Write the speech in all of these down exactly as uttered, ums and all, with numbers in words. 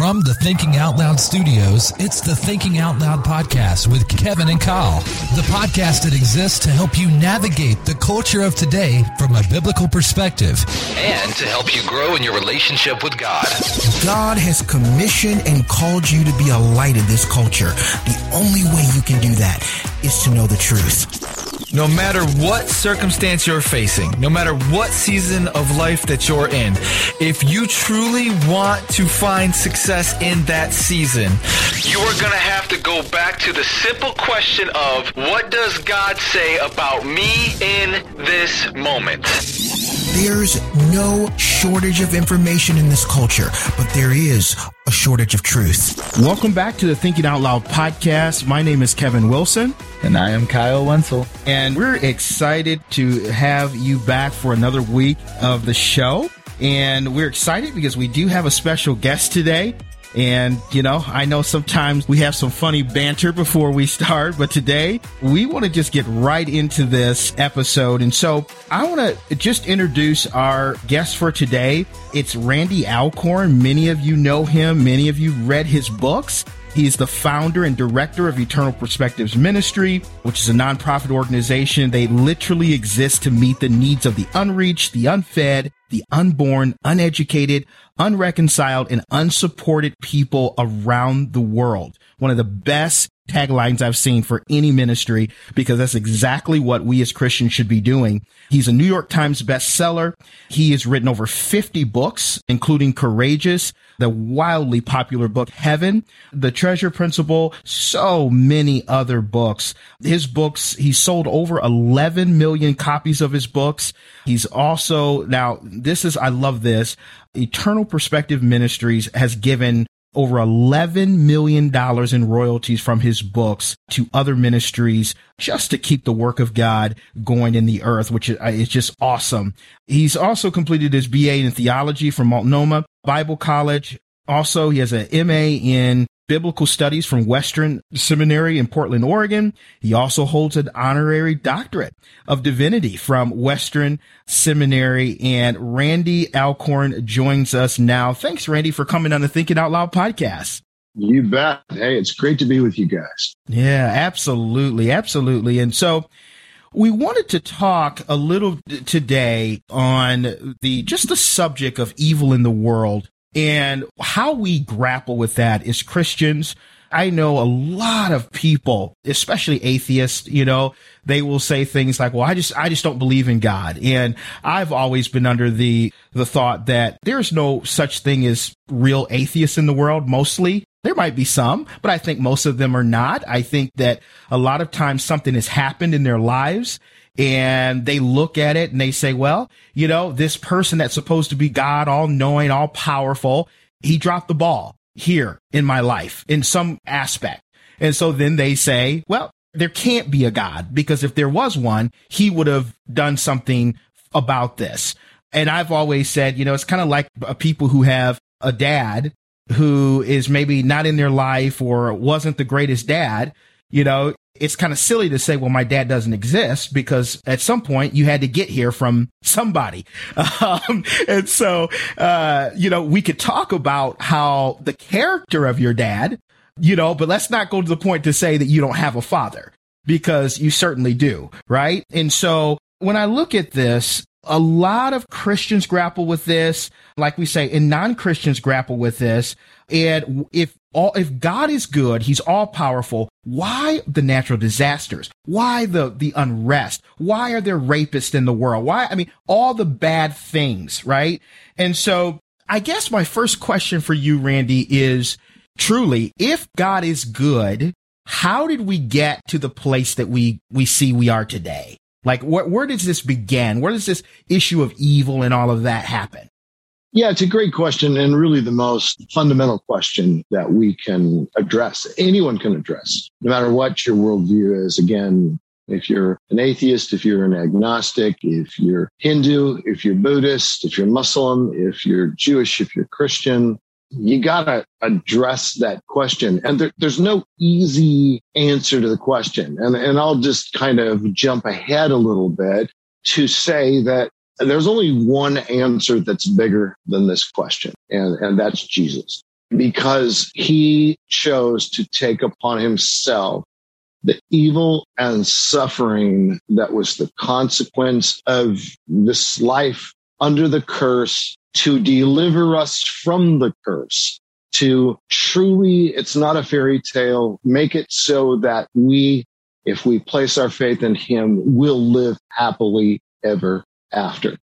From the Thinking Out Loud studios, it's the Thinking Out Loud podcast with Kevin and Kyle, the podcast that exists to help you navigate the culture of today from a biblical perspective and to help you grow in your relationship with God. God has commissioned and called you to be a light in this culture. The only way you can do that is to know the truth. No matter what circumstance you're facing, no matter what season of life that you're in, if you truly want to find success in that season, you are going to have to go back to the simple question of, what does God say about me in this moment? There's no shortage of information in this culture, but there is a shortage of truth. Welcome back to the Thinking Out Loud podcast. My name is Kevin Wilson. And I am Kyle Wenzel. And we're excited to have you back for another week of the show. And we're excited because we do have a special guest today. And, you know, I know sometimes we have some funny banter before we start, but today we want to just get right into this episode. And so I want to just introduce our guest for today. It's Randy Alcorn. Many of you know him. Many of you read his books. He's the founder and director of Eternal Perspectives Ministry, which is a nonprofit organization. They literally exist to meet the needs of the unreached, the unfed, the unborn, uneducated, unreconciled, and unsupported people around the world. One of the best taglines I've seen for any ministry, because that's exactly what we as Christians should be doing. He's a New York Times bestseller. He has written over fifty books, including Courageous, the wildly popular book Heaven, The Treasure Principle, so many other books. His books, he sold over eleven million copies of his books. He's also, now this is, I love this, Eternal Perspective Ministries has given over eleven million dollars in royalties from his books to other ministries just to keep the work of God going in the earth, which is just awesome. He's also completed his B A in theology from Multnomah Bible College. Also, he has an M A in Biblical Studies from Western Seminary in Portland, Oregon. He also holds an honorary doctorate of divinity from Western Seminary. And Randy Alcorn joins us now. Thanks, Randy, for coming on the Thinking Out Loud podcast. You bet. Hey, it's great to be with you guys. Yeah, absolutely. Absolutely. And so we wanted to talk a little today on the just the subject of evil in the world and how we grapple with that as Christians. I know a lot of people, especially atheists, you know, they will say things like, well, I just, I just don't believe in God. And I've always been under the, the thought that there's no such thing as real atheists in the world. Mostly there might be some, but I think most of them are not. I think that a lot of times something has happened in their lives and they look at it and they say, well, you know, this person that's supposed to be God, all knowing, all powerful, he dropped the ball here in my life in some aspect. And so then they say, well, there can't be a God, because if there was one, he would have done something about this. And I've always said, you know, it's kind of like people who have a dad who is maybe not in their life or wasn't the greatest dad. You know, it's kind of silly to say, well, my dad doesn't exist, because at some point you had to get here from somebody. Um, and so, uh, you know, we could talk about how the character of your dad, you know, but let's not go to the point to say that you don't have a father, because you certainly do. Right. And so when I look at this, a lot of Christians grapple with this, like we say, and non-Christians grapple with this. And if all, if God is good, he's all powerful, why the natural disasters? Why the, the unrest? Why are there rapists in the world? Why? I mean, all the bad things, right? And so I guess my first question for you, Randy, is truly, if God is good, how did we get to the place that we, we see we are today? Like, wh- where does this begin? Where does this issue of evil and all of that happen? Yeah, it's a great question, and really the most fundamental question that we can address, anyone can address, no matter what your worldview is. Again, if you're an atheist, if you're an agnostic, if you're Hindu, if you're Buddhist, if you're Muslim, if you're Jewish, if you're Christian, you got to address that question. And there, there's no easy answer to the question. And, and I'll just kind of jump ahead a little bit to say that there's only one answer that's bigger than this question, and, and that's Jesus. because he chose to take upon himself the evil and suffering that was the consequence of this life under the curse, to deliver us from the curse, to truly, it's not a fairy tale, make it so that we, if we place our faith in him, will live happily ever after.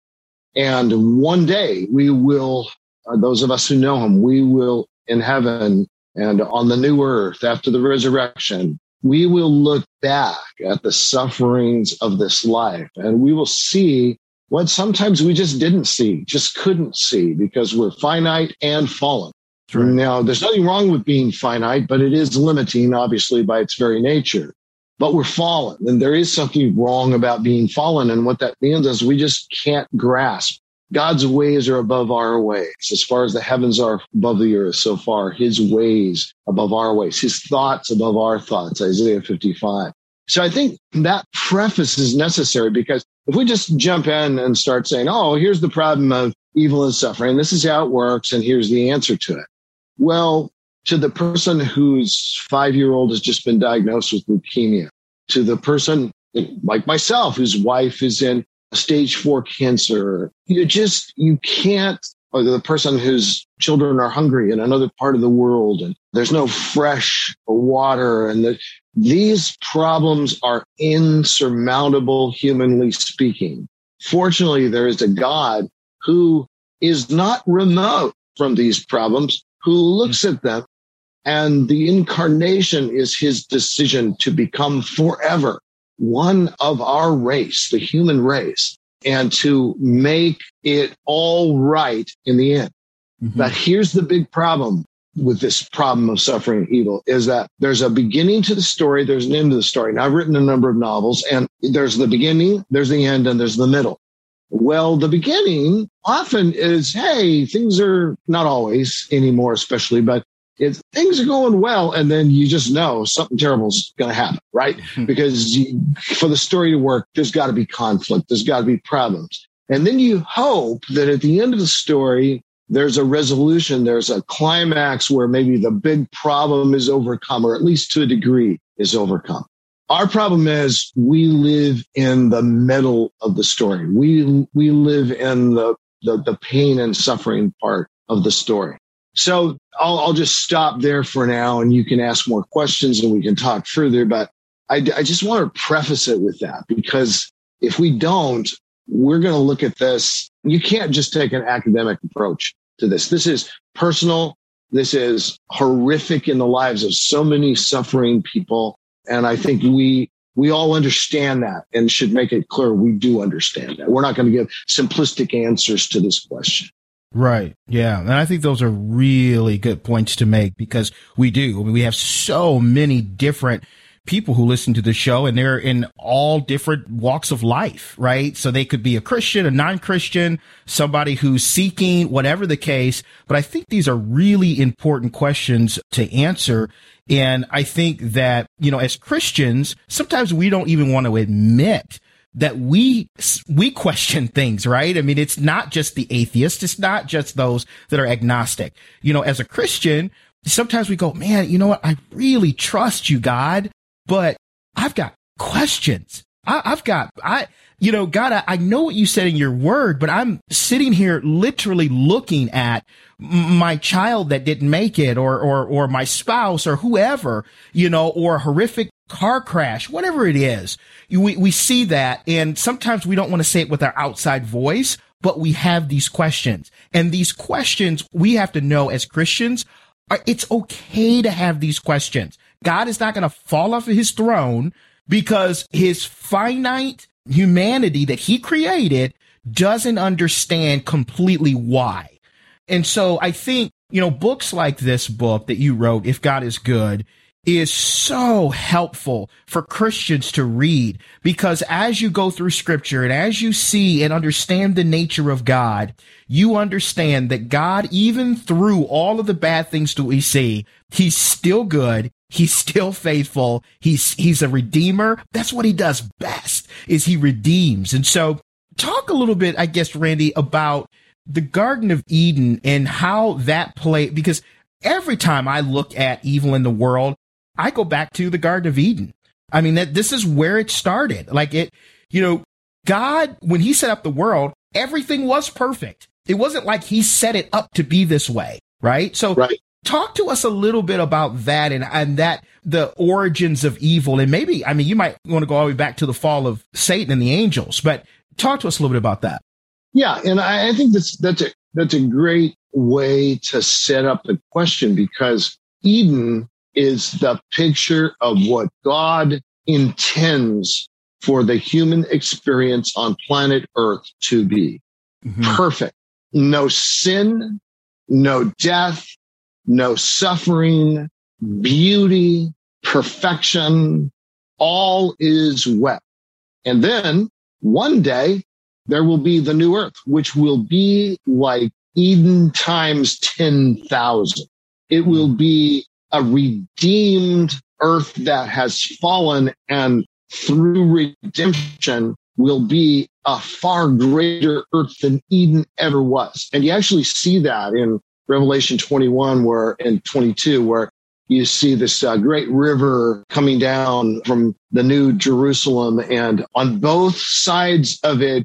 And one day we will, uh, those of us who know him, we will in heaven and on the new earth after the resurrection, we will look back at the sufferings of this life and we will see what sometimes we just didn't see, just couldn't see, because we're finite and fallen. Right. Now, there's nothing wrong with being finite, but it is limiting, obviously, by its very nature. But we're fallen, and there is something wrong about being fallen. And what that means is we just can't grasp. God's ways are above our ways. As far as the heavens are above the earth, so far his ways above our ways, his thoughts above our thoughts, Isaiah fifty-five. So I think that preface is necessary, because if we just jump in and start saying, oh, here's the problem of evil and suffering, this is how it works, and here's the answer to it. Well, to the person whose five-year-old has just been diagnosed with leukemia, to the person like myself whose wife is in stage four cancer, you just, you can't, or the person whose children are hungry in another part of the world and there's no fresh water, and the, these problems are insurmountable, humanly speaking. Fortunately, there is a God who is not remote from these problems, who looks at them, and the incarnation is his decision to become forever one of our race, the human race, and to make it all right in the end. Mm-hmm. But here's the big problem with this problem of suffering and evil, is that there's a beginning to the story, there's an end to the story. Now, I've written a number of novels, and there's the beginning, there's the end, and there's the middle. Well, the beginning often is, hey, things are not always anymore, especially, but if things are going well, and then you just know something terrible is going to happen, right? Mm-hmm. Because you, for the story to work, there's got to be conflict. There's got to be problems. And then you hope that at the end of the story, there's a resolution, there's a climax where maybe the big problem is overcome, or at least to a degree is overcome. Our problem is we live in the middle of the story. We we live in the, the, the pain and suffering part of the story. So I'll, I'll just stop there for now, and you can ask more questions and we can talk further. But I, I just want to preface it with that, because if we don't, we're going to look at this. You can't just take an academic approach to this. This is personal. This is horrific in the lives of so many suffering people. And I think we we all understand that and should make it clear we do understand that. We're not going to give simplistic answers to this question. Right. Yeah. And I think those are really good points to make, because we do. I mean, we have so many different people who listen to the show, and they're in all different walks of life, right? So they could be a Christian, a non-Christian, somebody who's seeking, whatever the case. But I think these are really important questions to answer. And I think that, you know, as Christians, sometimes we don't even want to admit that we, we question things, right? I mean, it's not just the atheists. It's not just those that are agnostic. You know, as a Christian, sometimes we go, man, you know what? I really trust you, God, but I've got questions. I, I've got, I, you know, God, I, I know what you said in your word, but I'm sitting here literally looking at my child that didn't make it, or, or, or my spouse, or whoever, you know, or a horrific car crash, whatever it is. We, we see that. And sometimes we don't want to say it with our outside voice, but we have these questions, and these questions we have to know as Christians are, it's okay to have these questions. God is not going to fall off of his throne because his finite humanity that he created doesn't understand completely why. And so I think, you know, books like this book that you wrote, If God is Good, is so helpful for Christians to read, because as you go through scripture and as you see and understand the nature of God, you understand that God, even through all of the bad things that we see, he's still good. He's still faithful. He's, he's a redeemer. That's what he does best, is he redeems. And so talk a little bit, I guess, Randy, about the Garden of Eden and how that played, because every time I look at evil in the world, I go back to the Garden of Eden. I mean, that this is where it started. Like it, you know, God, when he set up the world, everything was perfect. It wasn't like he set it up to be this way, right? So right. Talk to us a little bit about that and, and that the origins of evil. And maybe, I mean, you might want to go all the way back to the fall of Satan and the angels, but talk to us a little bit about that. Yeah. And I, I think that's, that's a, that's a great way to set up the question, because Eden is the picture of what God intends for the human experience on planet Earth to be. Mm-hmm. Perfect. No sin, no death, no suffering, beauty, perfection, all is well. And then one day there will be the new earth, which will be like Eden times ten thousand. It will be a redeemed earth that has fallen, and through redemption will be a far greater earth than Eden ever was. And you actually see that in Revelation twenty-one, where and twenty-two, where you see this uh, great river coming down from the New Jerusalem, and on both sides of it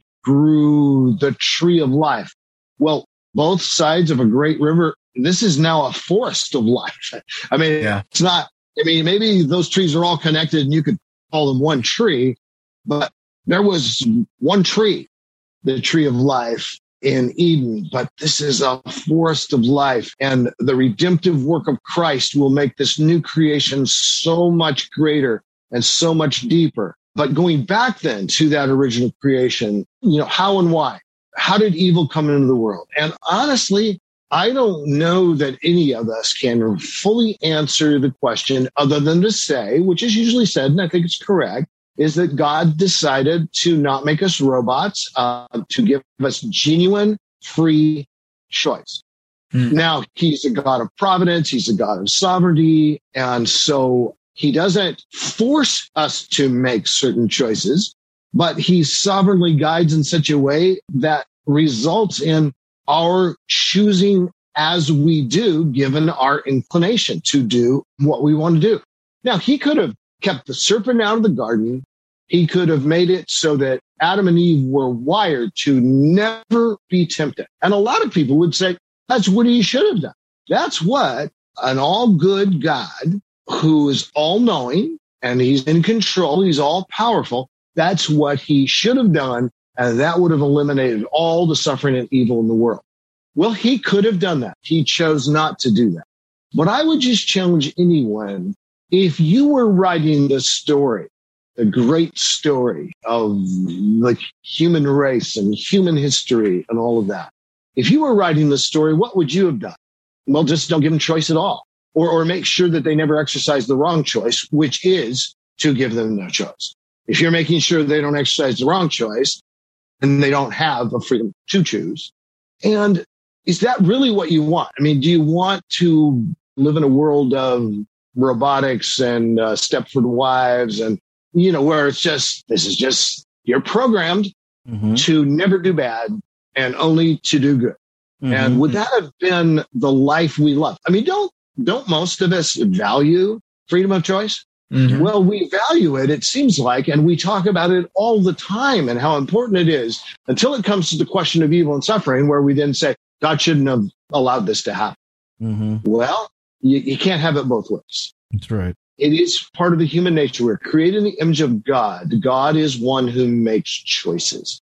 grew the tree of life. Well, both sides of a great river, this is now a forest of life. I mean, yeah. It's not, I mean, maybe those trees are all connected and you could call them one tree, but there was one tree, the tree of life in Eden, but this is a forest of life, and the redemptive work of Christ will make this new creation so much greater and so much deeper. But going back then to that original creation, you know, how and why? How did evil come into the world? And honestly, I don't know that any of us can fully answer the question, other than to say, which is usually said, and I think it's correct, is that God decided to not make us robots, uh, to give us genuine, free choice. Mm. Now, he's a God of providence. He's a God of sovereignty. And so he doesn't force us to make certain choices, but he sovereignly guides in such a way that results in our choosing as we do, given our inclination to do what we want to do. Now, he could have kept the serpent out of the garden. He could have made it so that Adam and Eve were wired to never be tempted. And a lot of people would say, that's what he should have done. That's what an all good God who is all knowing and he's in control, he's all powerful. That's what he should have done. And that would have eliminated all the suffering and evil in the world. Well, he could have done that. He chose not to do that. But I would just challenge anyone, if you were writing the story, the great story of the human race and human history and all of that, if you were writing the story, what would you have done? Well, just don't give them choice at all. Or, or make sure that they never exercise the wrong choice, which is to give them no choice. If you're making sure they don't exercise the wrong choice, and they don't have a freedom to choose. And is that really what you want? I mean, do you want to live in a world of robotics and uh, Stepford wives and, you know, where it's just, this is just, you're programmed mm-hmm. to never do bad and only to do good. Mm-hmm. And would that have been the life we love? I mean, don't, don't most of us value freedom of choice? Mm-hmm. Well, we value it, it seems like, and we talk about it all the time and how important it is until it comes to the question of evil and suffering, where we then say, God shouldn't have allowed this to happen. Mm-hmm. Well, you, you can't have it both ways. That's right. It is part of the human nature. We're created in the image of God. God is one who makes choices.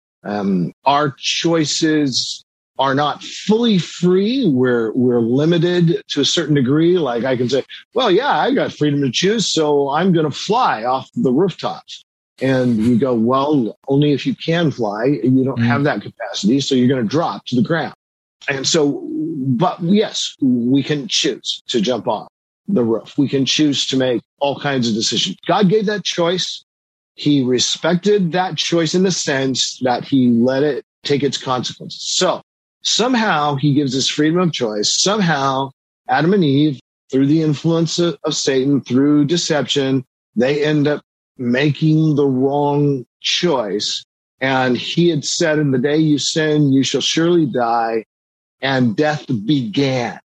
Um, our choices are not fully free. We're, we're limited to a certain degree. Like I can say, well, yeah, I got freedom to choose, so I'm going to fly off the rooftops. And you go, well, only if you can fly. You don't mm. have that capacity, so you're going to drop to the ground. And so, but yes, we can choose to jump off the roof. We can choose to make all kinds of decisions. God gave that choice. He respected that choice in the sense that he let it take its consequences. So somehow he gives us freedom of choice. Somehow Adam and Eve, through the influence of, of Satan, through deception, they end up making the wrong choice. And he had said, in the day you sin, you shall surely die. And death began.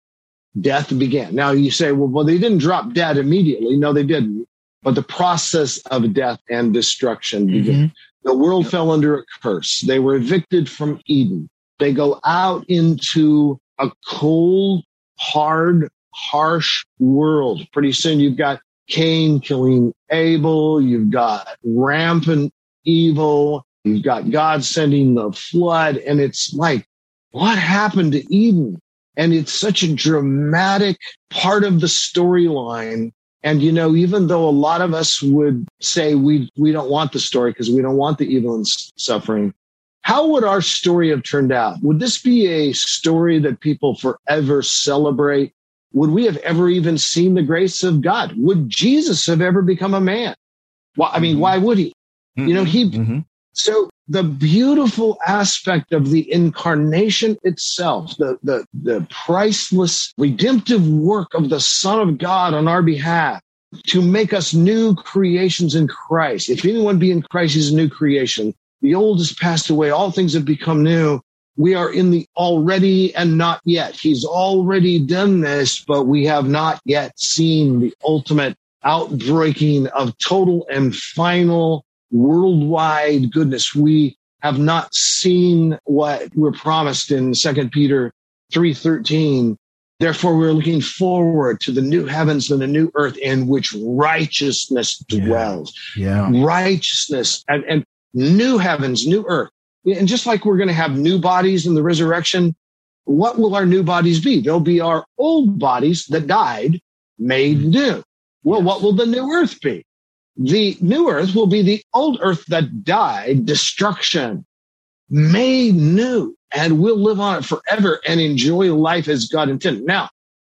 death began. Now you say, well, well, they didn't drop dead immediately. No, they didn't. But the process of death and destruction began. Mm-hmm. The world yep. fell under a curse. They were evicted from Eden. They go out into a cold, hard, harsh world. Pretty soon you've got Cain killing Abel. You've got rampant evil. You've got God sending the flood. And it's like, what happened to Eden? And it's such a dramatic part of the storyline. And, you know, even though a lot of us would say we we don't want the story because we don't want the evil and suffering, how would our story have turned out? Would this be a story that people forever celebrate? Would we have ever even seen the grace of God? Would Jesus have ever become a man? Well, I mean, mm-hmm. why would he? Mm-hmm. You know, he. Mm-hmm. So the beautiful aspect of the incarnation itself, the, the, the priceless redemptive work of the Son of God on our behalf to make us new creations in Christ. If anyone be in Christ, he's a new creation. The old has passed away. All things have become new. We are in the already and not yet. He's already done this, but we have not yet seen the ultimate outbreaking of total and final worldwide goodness. We have not seen what we're promised in Second Peter three thirteen. Therefore, we're looking forward to the new heavens and the new earth in which righteousness dwells. Yeah. yeah. Righteousness and, and new heavens, new earth. And just like we're going to have new bodies in the resurrection, what will our new bodies be? They'll be our old bodies that died, made new. Well, yes. What will the new earth be? The new earth will be the old earth that died, destruction, made new, and we'll live on it forever and enjoy life as God intended. Now,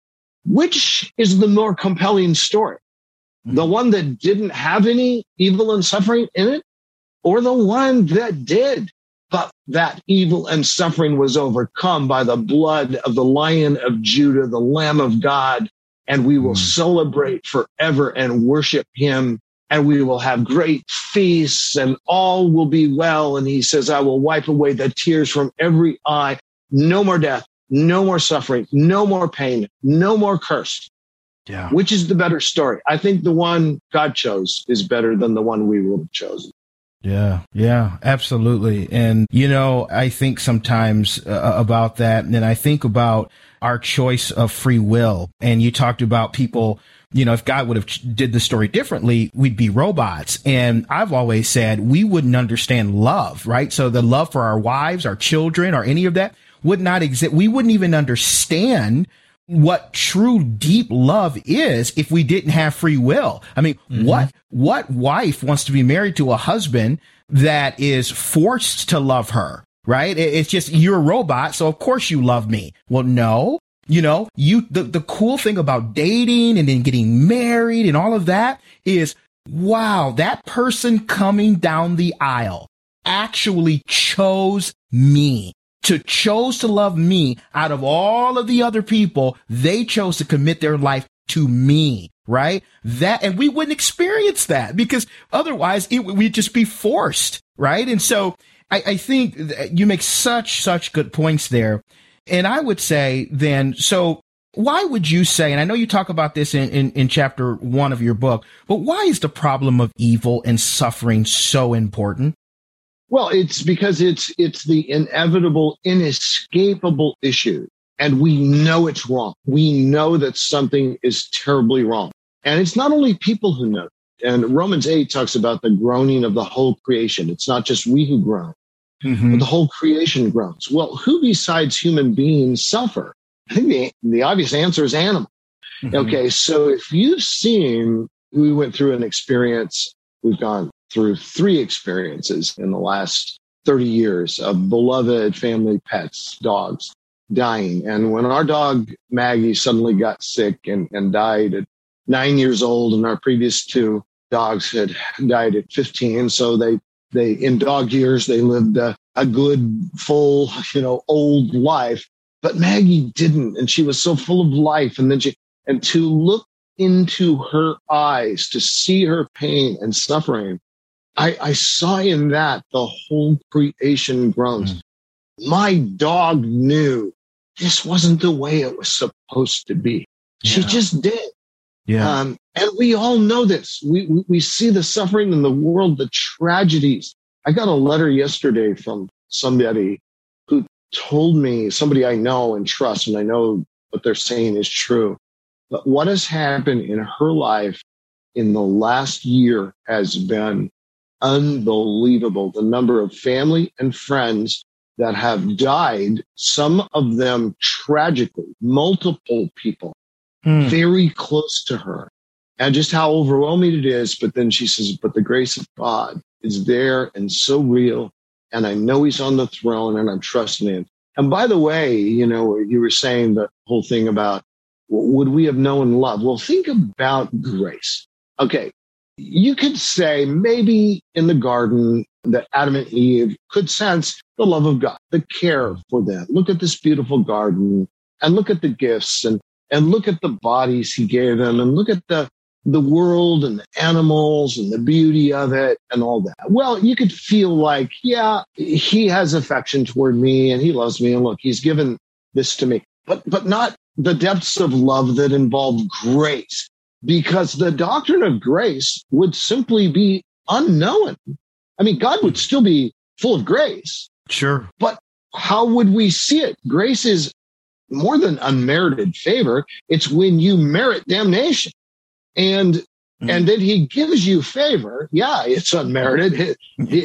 which is the more compelling story? The one that didn't have any evil and suffering in it, or the one that did, but that evil and suffering was overcome by the blood of the Lion of Judah, the Lamb of God, and we will mm. celebrate forever and worship him. And we will have great feasts and all will be well. And he says, I will wipe away the tears from every eye. No more death, no more suffering, no more pain, no more curse. Yeah. Which is the better story? I think the one God chose is better than the one we would have chosen. Yeah, yeah, absolutely. And, you know, I think sometimes uh, about that. And then I think about our choice of free will. And you talked about people, you know, if God would have did the story differently, we'd be robots. And I've always said we wouldn't understand love, right? So the love for our wives, our children, or any of that would not exist. We wouldn't even understand what true deep love is if we didn't have free will. I mean, mm-hmm. what, what wife wants to be married to a husband that is forced to love her, right? It's just, you're a robot, so of course you love me. Well, no, you know, you, the, the cool thing about dating and then getting married and all of that is, wow, that person coming down the aisle actually chose me. To chose to love me out of all of the other people, they chose to commit their life to me, right? That, and we wouldn't experience that because otherwise it, we'd just be forced, right? And so I, I think you make such, such good points there. And I would say then, so why would you say, and I know you talk about this in, in, in chapter one of your book, but why is the problem of evil and suffering so important? Well, it's because it's it's the inevitable, inescapable issue. And we know it's wrong. We know that something is terribly wrong. And it's not only people who know. And Romans eight talks about the groaning of the whole creation. It's not just we who groan, mm-hmm. but the whole creation groans. Well, who besides human beings suffer? I think the, the obvious answer is animals. Mm-hmm. Okay, so if you've seen, we went through an experience, we've gone through three experiences in the last thirty years of beloved family pets, dogs, dying. And when our dog, Maggie, suddenly got sick and, and died at nine years old, and our previous two dogs had died at fifteen. So they, they in dog years, they lived a, a good, full, you know, old life. But Maggie didn't. And she was so full of life. And then she, and to look into her eyes, to see her pain and suffering, I, I saw in that the whole creation groans. Mm. My dog knew this wasn't the way it was supposed to be. She Yeah. just did. Yeah. Um, and we all know this. We, we we see the suffering in the world, the tragedies. I got a letter yesterday from somebody who told me, somebody I know and trust, and I know what they're saying is true. But what has happened in her life in the last year has been unbelievable. The number of family and friends that have died, some of them tragically, multiple people Mm. very close to her, and just how overwhelming it is. But then she says, but the grace of God is there and so real. And I know he's on the throne and I'm trusting him. And by the way, you know, you were saying the whole thing about, would we have known love? Well, think about grace. Okay. You could say maybe in the garden that Adam and Eve could sense the love of God, the care for them. Look at this beautiful garden and look at the gifts and And look at the bodies he gave them, and look at the, the world and the animals and the beauty of it and all that. Well, you could feel like, yeah, he has affection toward me and he loves me. And look, he's given this to me, but, but not the depths of love that involve grace, because the doctrine of grace would simply be unknown. I mean, God would still be full of grace. Sure. But how would we see it? Grace is more than unmerited favor. It's when you merit damnation. And mm. and then he gives you favor. Yeah, it's unmerited.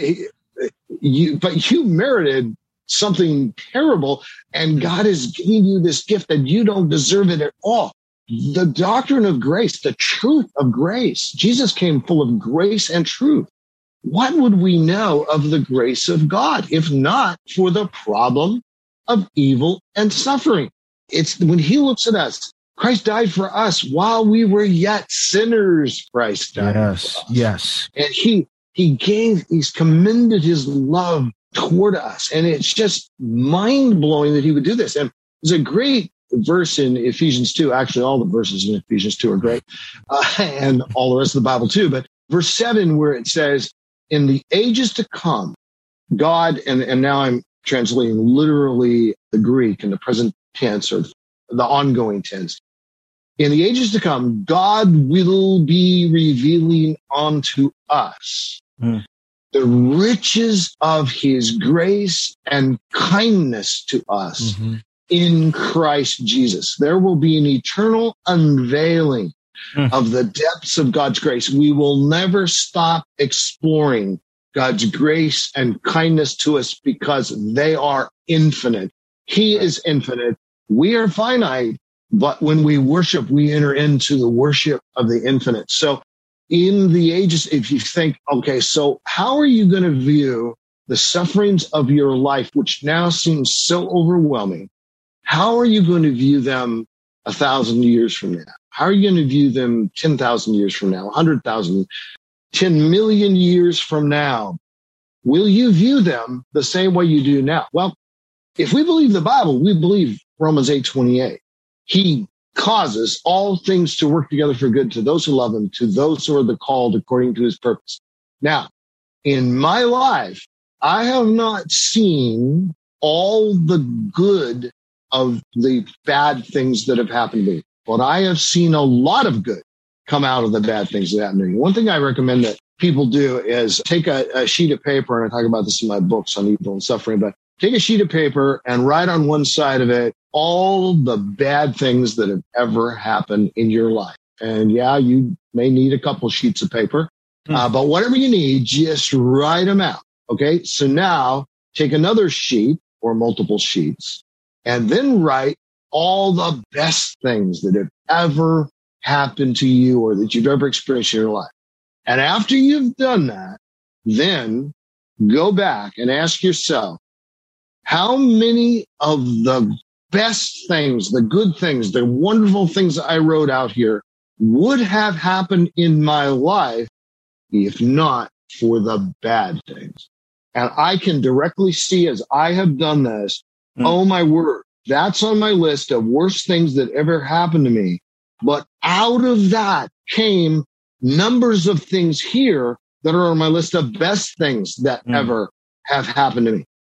you, but you merited something terrible, and God is giving you this gift that you don't deserve it at all. The doctrine of grace, the truth of grace. Jesus came full of grace and truth. What would we know of the grace of God if not for the problem of evil and suffering? It's when he looks at us, Christ died for us while we were yet sinners. Christ died. Yes, for us. yes. And he, he gave, he's commended his love toward us. And it's just mind blowing that he would do this. And there's a great verse in Ephesians two. Actually, all the verses in Ephesians two are great. Uh, and all the rest of the Bible too. But verse seven, where it says, in the ages to come, God, and, and now I'm translating literally the Greek in the present tense or the ongoing tense. In the ages to come, God will be revealing unto us mm. the riches of his grace and kindness to us mm-hmm. in Christ Jesus. There will be an eternal unveiling mm. of the depths of God's grace. We will never stop exploring God's grace and kindness to us because they are infinite. He is infinite. We are finite, but when we worship, we enter into the worship of the infinite. So in the ages, if you think, okay, so how are you going to view the sufferings of your life, which now seems so overwhelming? How are you going to view them a thousand years from now? How are you going to view them ten thousand years from now, one hundred thousand, ten million years from now? Will you view them the same way you do now? Well, if we believe the Bible, we believe Romans eight twenty-eight. He causes all things to work together for good to those who love him, to those who are the called according to his purpose. Now, in my life, I have not seen all the good of the bad things that have happened to me, but I have seen a lot of good come out of the bad things that happened to me. One thing I recommend that people do is take a, a sheet of paper, and I talk about this in my books on evil and suffering, but take a sheet of paper and write on one side of it all the bad things that have ever happened in your life. And yeah, you may need a couple sheets of paper, mm. uh, but whatever you need, just write them out. Okay. So now take another sheet or multiple sheets and then write all the best things that have ever happened to you or that you've ever experienced in your life. And after you've done that, then go back and ask yourself, how many of the best things, the good things, the wonderful things I wrote out here would have happened in my life if not for the bad things? And I can directly see as I have done this, mm. oh my word, that's on my list of worst things that ever happened to me. But out of that came numbers of things here that are on my list of best things that mm. ever have happened to me.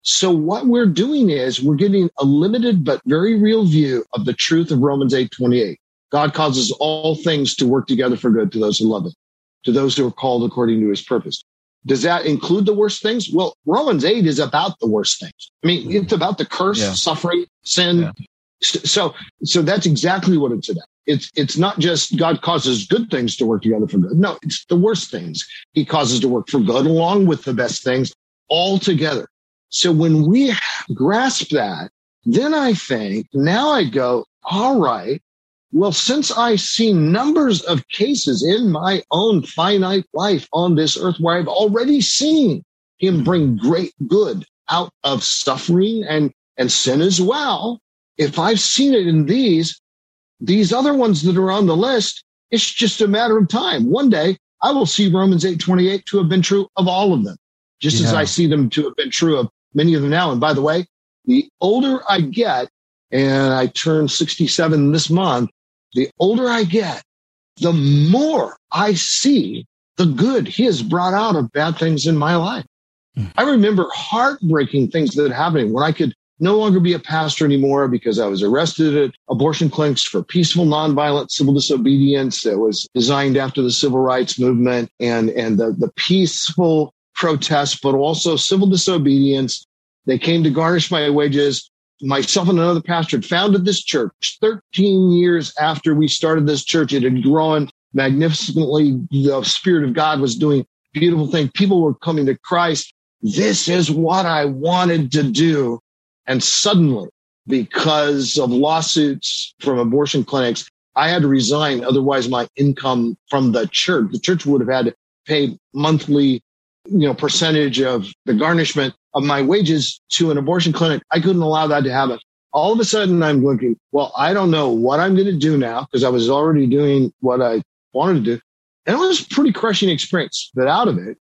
So what we're doing is we're getting a limited but very real view of the truth of Romans eight twenty-eight. God causes all things to work together for good to those who love him, to those who are called according to his purpose. Does that include the worst things? Well, Romans eight is about the worst things. I mean, it's about the curse, yeah. suffering, sin. Yeah. So, so that's exactly what it's about. It's, it's not just God causes good things to work together for good. No, it's the worst things he causes to work for good along with the best things all together. So when we grasp that, then I think now I go, all right, well, since I see numbers of cases in my own finite life on this earth where I've already seen him bring great good out of suffering and, and sin as well, if I've seen it in these, these other ones that are on the list, it's just a matter of time. One day I will see Romans eight twenty-eight to have been true of all of them, just yeah. as I see them to have been true of many of them now. And by the way, the older I get, and I turn sixty-seven this month, the older I get, the more I see the good he has brought out of bad things in my life. Mm. I remember heartbreaking things that happened when I could no longer be a pastor anymore because I was arrested at abortion clinics for peaceful, nonviolent civil disobedience that was designed after the civil rights movement and, and the, the peaceful protests, but also civil disobedience. They came to garnish my wages. Myself and another pastor had founded this church. thirteen years after we started this church, it had grown magnificently. The Spirit of God was doing beautiful things. People were coming to Christ. This is what I wanted to do. And suddenly, because of lawsuits from abortion clinics, I had to resign. Otherwise, my income from the church, the church would have had to pay monthly, you know, percentage of the garnishment of my wages to an abortion clinic. I couldn't allow that to happen. All of a sudden, I'm looking, well, I don't know what I'm going to do now because I was already doing what I wanted to do. And it was a pretty crushing experience. But out of it,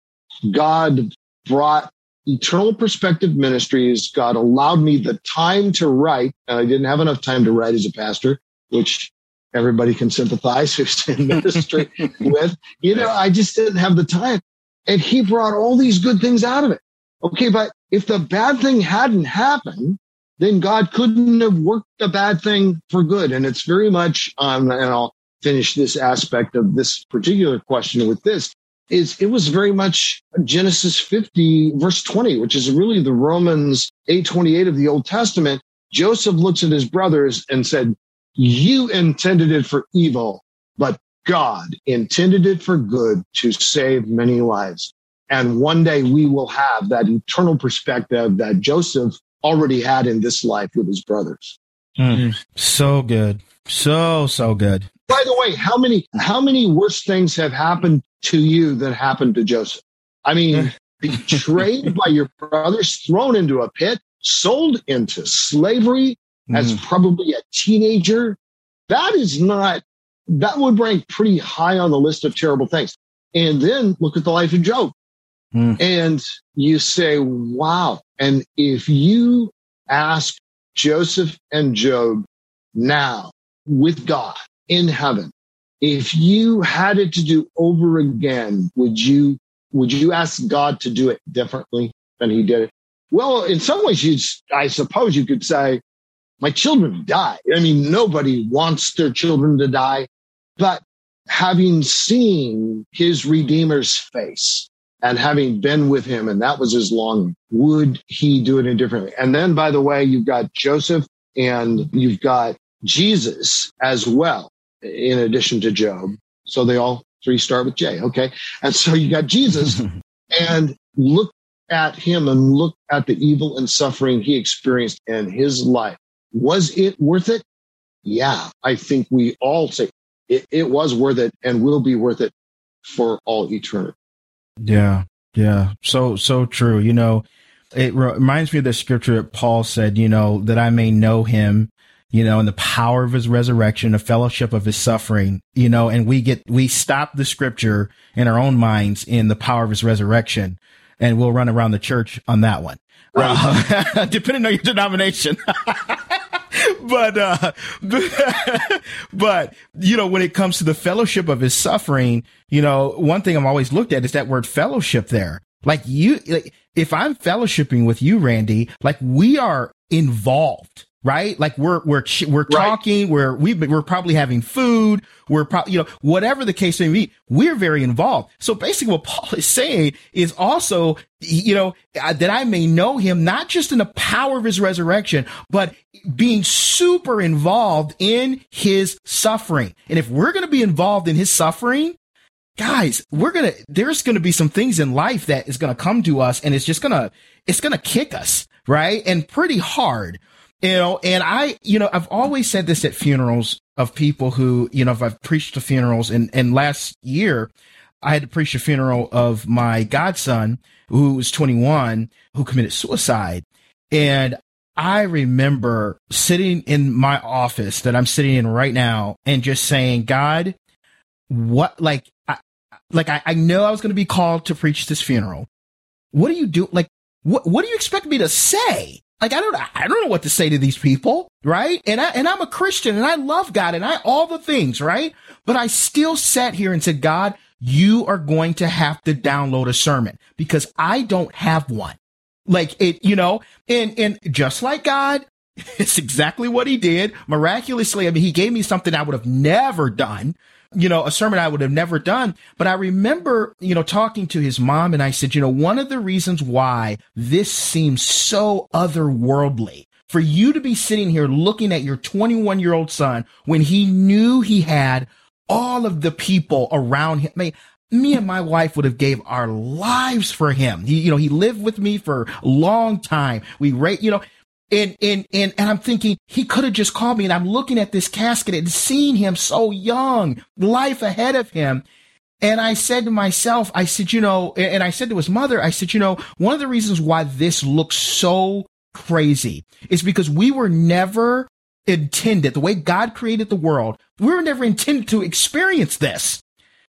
God brought Eternal Perspective Ministries. God allowed me the time to write. And I didn't have enough time to write as a pastor, which everybody can sympathize who's in ministry with. You know, I just didn't have the time. And he brought all these good things out of it. Okay, but if the bad thing hadn't happened, then God couldn't have worked the bad thing for good. And it's very much, um, and I'll finish this aspect of this particular question with this, is it was very much Genesis fifty, verse twenty, which is really the Romans eight twenty-eight of the Old Testament. Joseph looks at his brothers and said, you intended it for evil, but God intended it for good to save many lives. And one day we will have that eternal perspective that Joseph already had in this life with his brothers. Mm. So good. So, so good. By the way, how many, how many worse things have happened to you than happened to Joseph? I mean, betrayed by your brothers, thrown into a pit, sold into slavery mm. as probably a teenager. That is not, that would rank pretty high on the list of terrible things. And then look at the life of Job. Mm. And you say, wow. And if you ask Joseph and Job now with God in heaven, if you had it to do over again, would you, would you ask God to do it differently than he did it? Well, in some ways, you'd, I suppose you could say, my children died. I mean, nobody wants their children to die, but having seen his Redeemer's face, and having been with him, and that was his longing, would he do it in differently? And then, by the way, you've got Joseph and you've got Jesus as well, in addition to Job. So they all three start with J, okay? And so you got Jesus, and look at him and look at the evil and suffering he experienced in his life. Was it worth it? Yeah, I think we all say it, it was worth it and will be worth it for all eternity. Yeah, yeah. So, so true. You know, it re- reminds me of the scripture that Paul said, you know, that I may know him, you know, and the power of his resurrection, the fellowship of his suffering, you know, and we get, we stop the scripture in our own minds in the power of his resurrection, and we'll run around the church on that one, right. uh, depending on your denomination. But, uh, but, you know, when it comes to the fellowship of his suffering, you know, one thing I'm always looked at is that word fellowship there. Like you, like, if I'm fellowshipping with you, Randy, like we are involved, right? Like we're, we're, we're talking, right. we're, we, we're probably having food. We're probably, you know, whatever the case may be, we're very involved. So basically what Paul is saying is also, you know, that I may know him, not just in the power of his resurrection, but being super involved in his suffering. And if we're going to be involved in his suffering, guys, we're going to, there's going to be some things in life that is going to come to us and it's just going to, it's going to kick us, right? And pretty hard, you know, and I, you know, I've always said this at funerals of people who, you know, if I've preached to funerals, and, and last year I had to preach a funeral of my godson who was twenty-one, who committed suicide. And I remember sitting in my office that I'm sitting in right now and just saying, God, what, like, I, like, I, I know I was going to be called to preach this funeral. What do you do? Like, what, what do you expect me to say? Like, I don't, I don't know what to say to these people, right? And I, and I'm a Christian and I love God and I, all the things, right? But I still sat here and said, God, you are going to have to download a sermon because I don't have one. Like it, you know, and, and just like God, it's exactly what he did miraculously. I mean, he gave me something I would have never done. You know, a sermon I would have never done. But I remember, you know, talking to his mom and I said, you know, one of the reasons why this seems so otherworldly for you to be sitting here looking at your twenty-one year old son when he knew he had all of the people around him. I mean, me and my wife would have gave our lives for him. He, you know, he lived with me for a long time. We rate, you know, And, and, and, and I'm thinking he could have just called me, and I'm looking at this casket and seeing him so young, life ahead of him. And I said to myself, I said, you know, and I said to his mother, I said, you know, one of the reasons why this looks so crazy is because we were never intended, the way God created the world, we were never intended to experience this.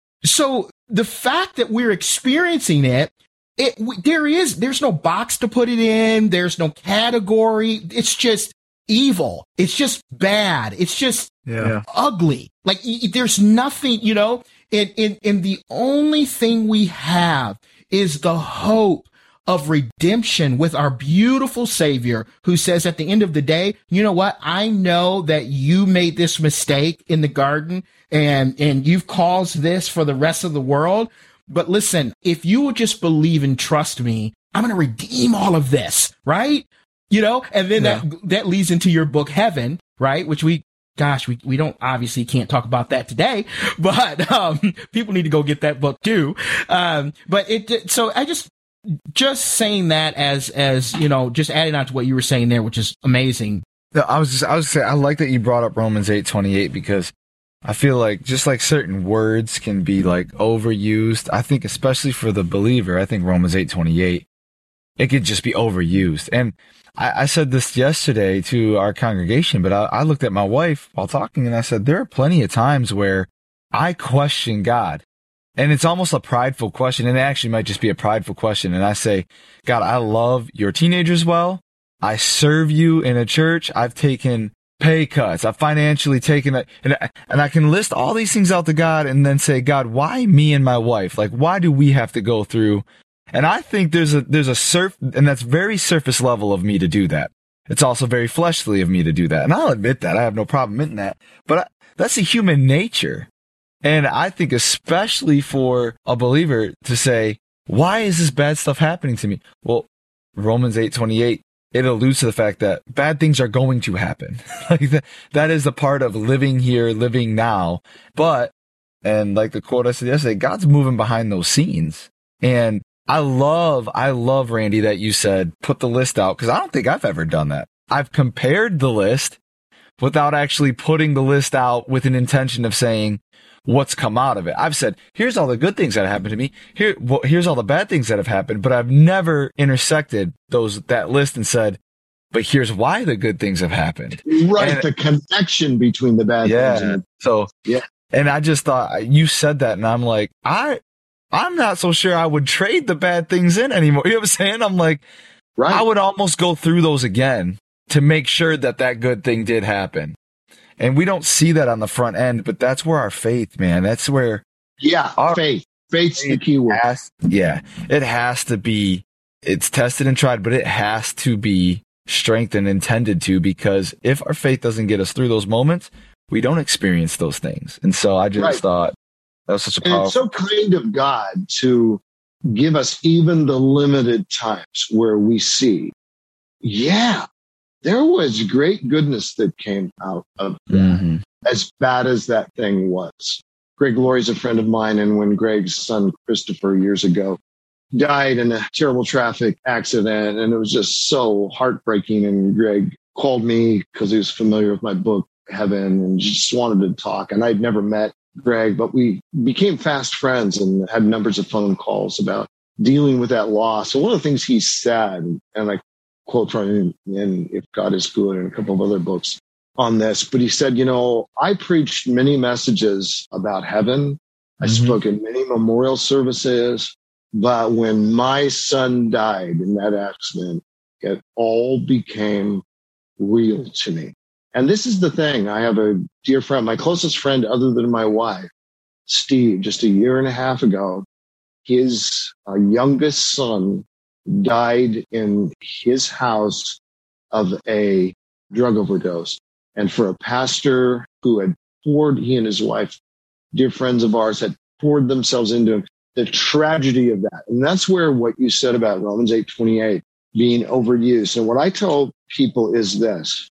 So the fact that we're experiencing it, It, there is, there's no box to put it in. There's no category. It's just evil. It's just bad. It's just yeah. ugly. Like there's nothing, you know, and, and, and the only thing we have is the hope of redemption with our beautiful Savior who says at the end of the day, you know what? I know that you made this mistake in the garden and, and you've caused this for the rest of the world. But listen, if you would just believe and trust me, I'm going to redeem all of this, right? You know, and then yeah. that, that leads into your book, Heaven, right? Which we, gosh, we, we don't obviously can't talk about that today, but, um, people need to go get that book too. Um, but it, so I just, just saying that as, as, you know, just adding on to what you were saying there, which is amazing. I was just, I was saying, I like that you brought up Romans eight twenty-eight because I feel like just like certain words can be like overused. I think especially for the believer, I think Romans eight twenty-eight, it could just be overused. And I, I said this yesterday to our congregation, but I, I looked at my wife while talking and I said, there are plenty of times where I question God. And it's almost a prideful question. And it actually might just be a prideful question. And I say, God, I love your teenagers well. I serve you in a church. I've taken pay cuts. I've financially taken it. And, and I can list all these things out to God and then say, God, why me and my wife? Like, why do we have to go through? And I think there's a, there's a surf, and that's very surface level of me to do that. It's also very fleshly of me to do that. And I'll admit that. I have no problem in that. But I, that's a human nature. And I think especially for a believer to say, why is this bad stuff happening to me? Well, Romans eight twenty-eight, it alludes to the fact that bad things are going to happen. Like that, that is a part of living here, living now. But, and like the quote I said yesterday, God's moving behind those scenes. And I love, I love, Randy, that you said, put the list out, because I don't think I've ever done that. I've compared the list without actually putting the list out with an intention of saying what's come out of it. I've said, here's all the good things that happened to me. Here, well, here's all the bad things that have happened, but I've never intersected those, that list and said, but here's why the good things have happened. Right. And, the connection between the bad yeah, things. And so, yeah. And I just thought you said that and I'm like, I, I'm not so sure I would trade the bad things in anymore. You know what I'm saying? I'm like, right. I would almost go through those again to make sure that that good thing did happen. And we don't see that on the front end, but that's where our faith, man, that's where yeah, our faith. Faith's the key word. Has, yeah, it has to be. It's tested and tried, but it has to be strengthened and tended to, because if our faith doesn't get us through those moments, we don't experience those things. And so I just Right. thought that was such a And powerful. it's so kind of God to give us even the limited times where we see, yeah, there was great goodness that came out of that, Mhm. as bad as that thing was. Greg Laurie's a friend of mine, and when Greg's son Christopher years ago died in a terrible traffic accident, and it was just so heartbreaking, and Greg called me because he was familiar with my book, Heaven, and just wanted to talk. And I'd never met Greg, but we became fast friends and had numbers of phone calls about dealing with that loss. So one of the things he said, and I quote from him in If God is Good and a couple of other books on this, but he said, you know, I preached many messages about heaven. I Mhm. spoke in many memorial services, but when my son died in that accident, it all became real to me. And this is the thing. I have a dear friend, my closest friend other than my wife, Steve, just a year and a half ago, his uh, youngest son died in his house of a drug overdose. And for a pastor who had poured, he and his wife, dear friends of ours, had poured themselves into him, the tragedy of that. And that's where what you said about Romans eight twenty-eight being overused. And what I tell people is this: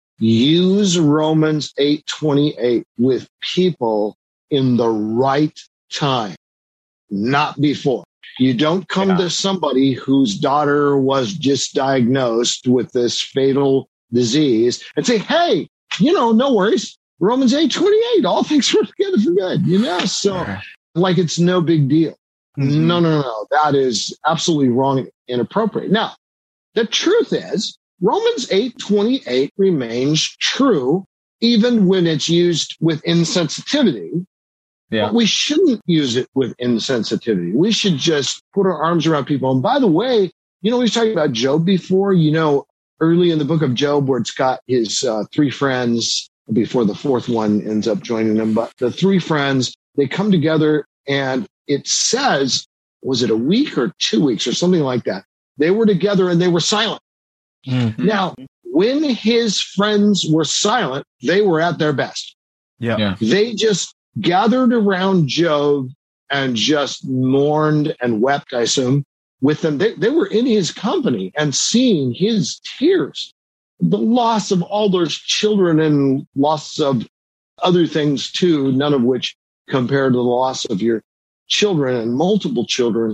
use Romans eight twenty-eight with people in the right time, not before. You don't come Yeah. to somebody whose daughter was just diagnosed with this fatal disease and say, hey, you know, no worries. Romans eight twenty-eight, all things work together for good, you know? So like it's no big deal. Mhm. No, no, no. That is absolutely wrong and inappropriate. Now, the truth is Romans eight twenty-eight remains true even when it's used with insensitivity. Yeah. But we shouldn't use it with insensitivity. We should just put our arms around people. And by the way, you know, we were talking about Job before, you know, early in the book of Job where it's got his uh, three friends before the fourth one ends up joining them. But the three friends, they come together and it says, was it a week or two weeks or something like that? They were together and they were silent. Mhm. Now, when his friends were silent, they were at their best. Yeah. Yeah. They just gathered around Job and just mourned and wept, I assume, with them. They, they were in his company and seeing his tears, the loss of all those children and loss of other things too, none of which compare to the loss of your children and multiple children.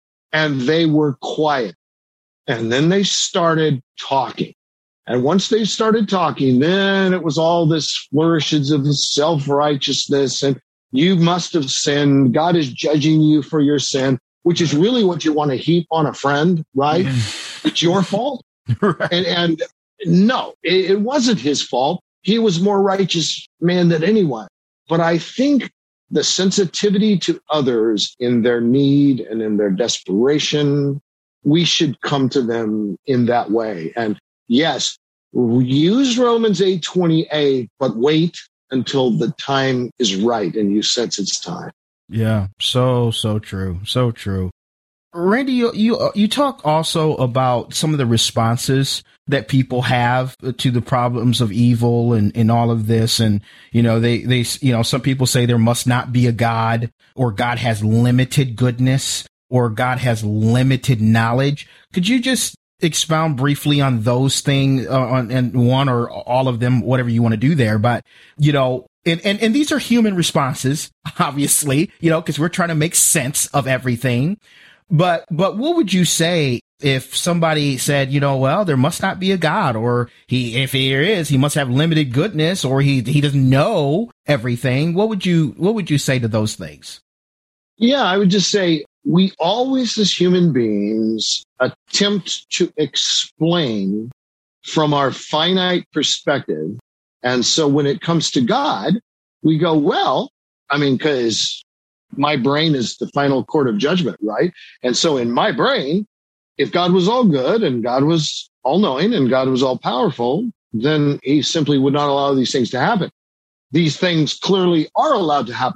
And they were quiet. And then they started talking. And once they started talking, then it was all this flourishes of self-righteousness and you must have sinned. God is judging you for your sin, which is really what you want to heap on a friend, right? It's your fault. Right. And, and no, it, it wasn't his fault. He was more righteous man than anyone. But I think the sensitivity to others in their need and in their desperation, we should come to them in that way. And yes, use Romans eight twenty-eight, but wait until the time is right and you sense it's time. Yeah, so so true, so true. Randy, you you you talk also about some of the responses that people have to the problems of evil and, and all of this, and you know they they you know some people say there must not be a God, or God has limited goodness, or God has limited knowledge. Could you just expound briefly on those things, uh, on and one or all of them, whatever you want to do there? But you know, and and, and these are human responses, obviously, you know, because we're trying to make sense of everything. But but what would you say if somebody said, you know, well, there must not be a God, or he, if there is, he must have limited goodness, or he he doesn't know everything? What would you what would you say to those things? Yeah, I would just say we always, as human beings, attempt to explain from our finite perspective. And so when it comes to God, we go, well, I mean, because my brain is the final court of judgment, right? And so in my brain, if God was all good and God was all knowing and God was all powerful, then he simply would not allow these things to happen. These things clearly are allowed to happen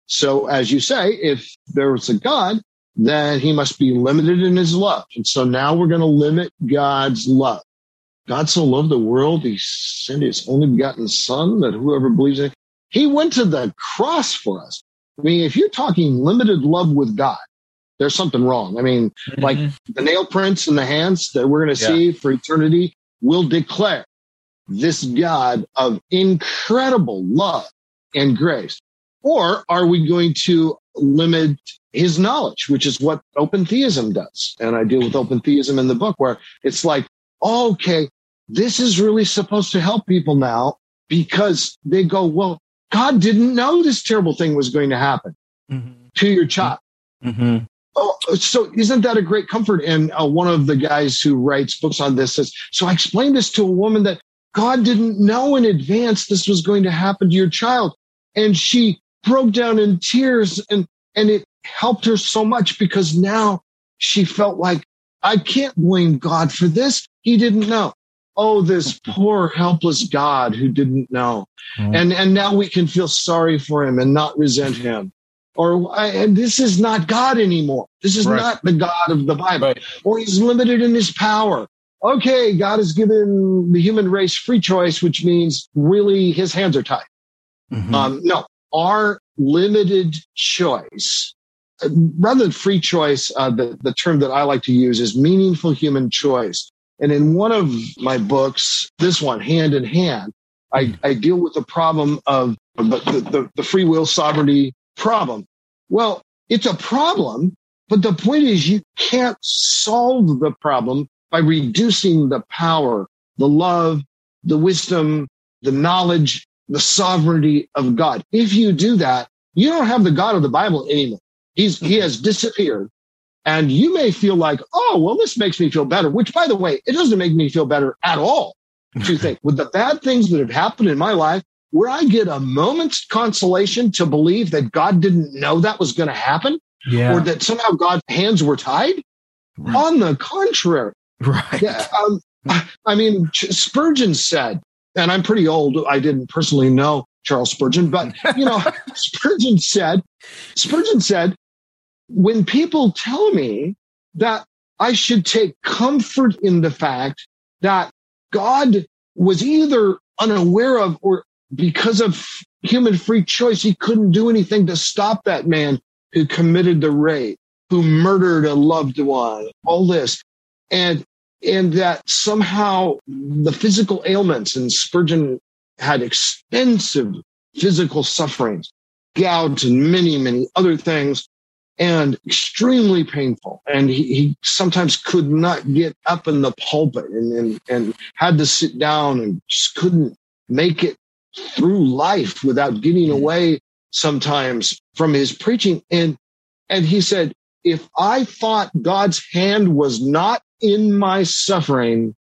So as you say, if there was a God, then he must be limited in his love. And so now we're going to limit God's love. God so loved the world, he sent his only begotten son that whoever believes in him, he went to the cross for us. I mean, if you're talking limited love with God, there's something wrong. I mean, mm-hmm. like the nail prints in the hands that we're going to yeah. see for eternity will declare this God of incredible love and grace. Or are we going to limit his knowledge, which is what open theism does? And I deal with open theism in the book, where it's like, oh, okay, this is really supposed to help people now, because they go, well, God didn't know this terrible thing was going to happen mm-hmm. to your child. Mm-hmm. Oh, so isn't that a great comfort? And uh, one of the guys who writes books on this says, so I explained this to a woman that God didn't know in advance this was going to happen to your child. And she broke down in tears, and, and it helped her so much, because now she felt like, I can't blame God for this. He didn't know. Oh, this poor, helpless God who didn't know. Mm-hmm. And, and now we can feel sorry for him and not resent him. Or I, and this is not God anymore. This is right. not the God of the Bible. Right. Or he's limited in his power. Okay, God has given the human race free choice, which means really his hands are tied. Mm-hmm. Um, no, our limited choice, uh, rather than free choice, uh, the, the term that I like to use is meaningful human choice. And in one of my books, this one, Hand in Hand, I, I deal with the problem of the, the, the free will sovereignty problem. Well, it's a problem, but the point is you can't solve the problem by reducing the power, the love, the wisdom, the knowledge, the sovereignty of God. If you do that, you don't have the God of the Bible anymore. He's, he has disappeared. And you may feel like, oh, well, this makes me feel better, which, by the way, it doesn't make me feel better at all. To think with the bad things that have happened in my life, where I get a moment's consolation to believe that God didn't know that was going to happen, yeah. or that somehow God's hands were tied. Right. On the contrary. Right. Yeah, um, I mean, Spurgeon said, and I'm pretty old, I didn't personally know Charles Spurgeon, but, you know, Spurgeon said, Spurgeon said, when people tell me that I should take comfort in the fact that God was either unaware of, or because of human free choice, he couldn't do anything to stop that man who committed the rape, who murdered a loved one, all this. And, and that somehow the physical ailments, and Spurgeon had extensive physical sufferings, gouts and many, many other things, and extremely painful. And he, he sometimes could not get up in the pulpit, and, and, and had to sit down, and just couldn't make it through life without getting away sometimes from his preaching. And, and he said, if I thought God's hand was not in my suffering,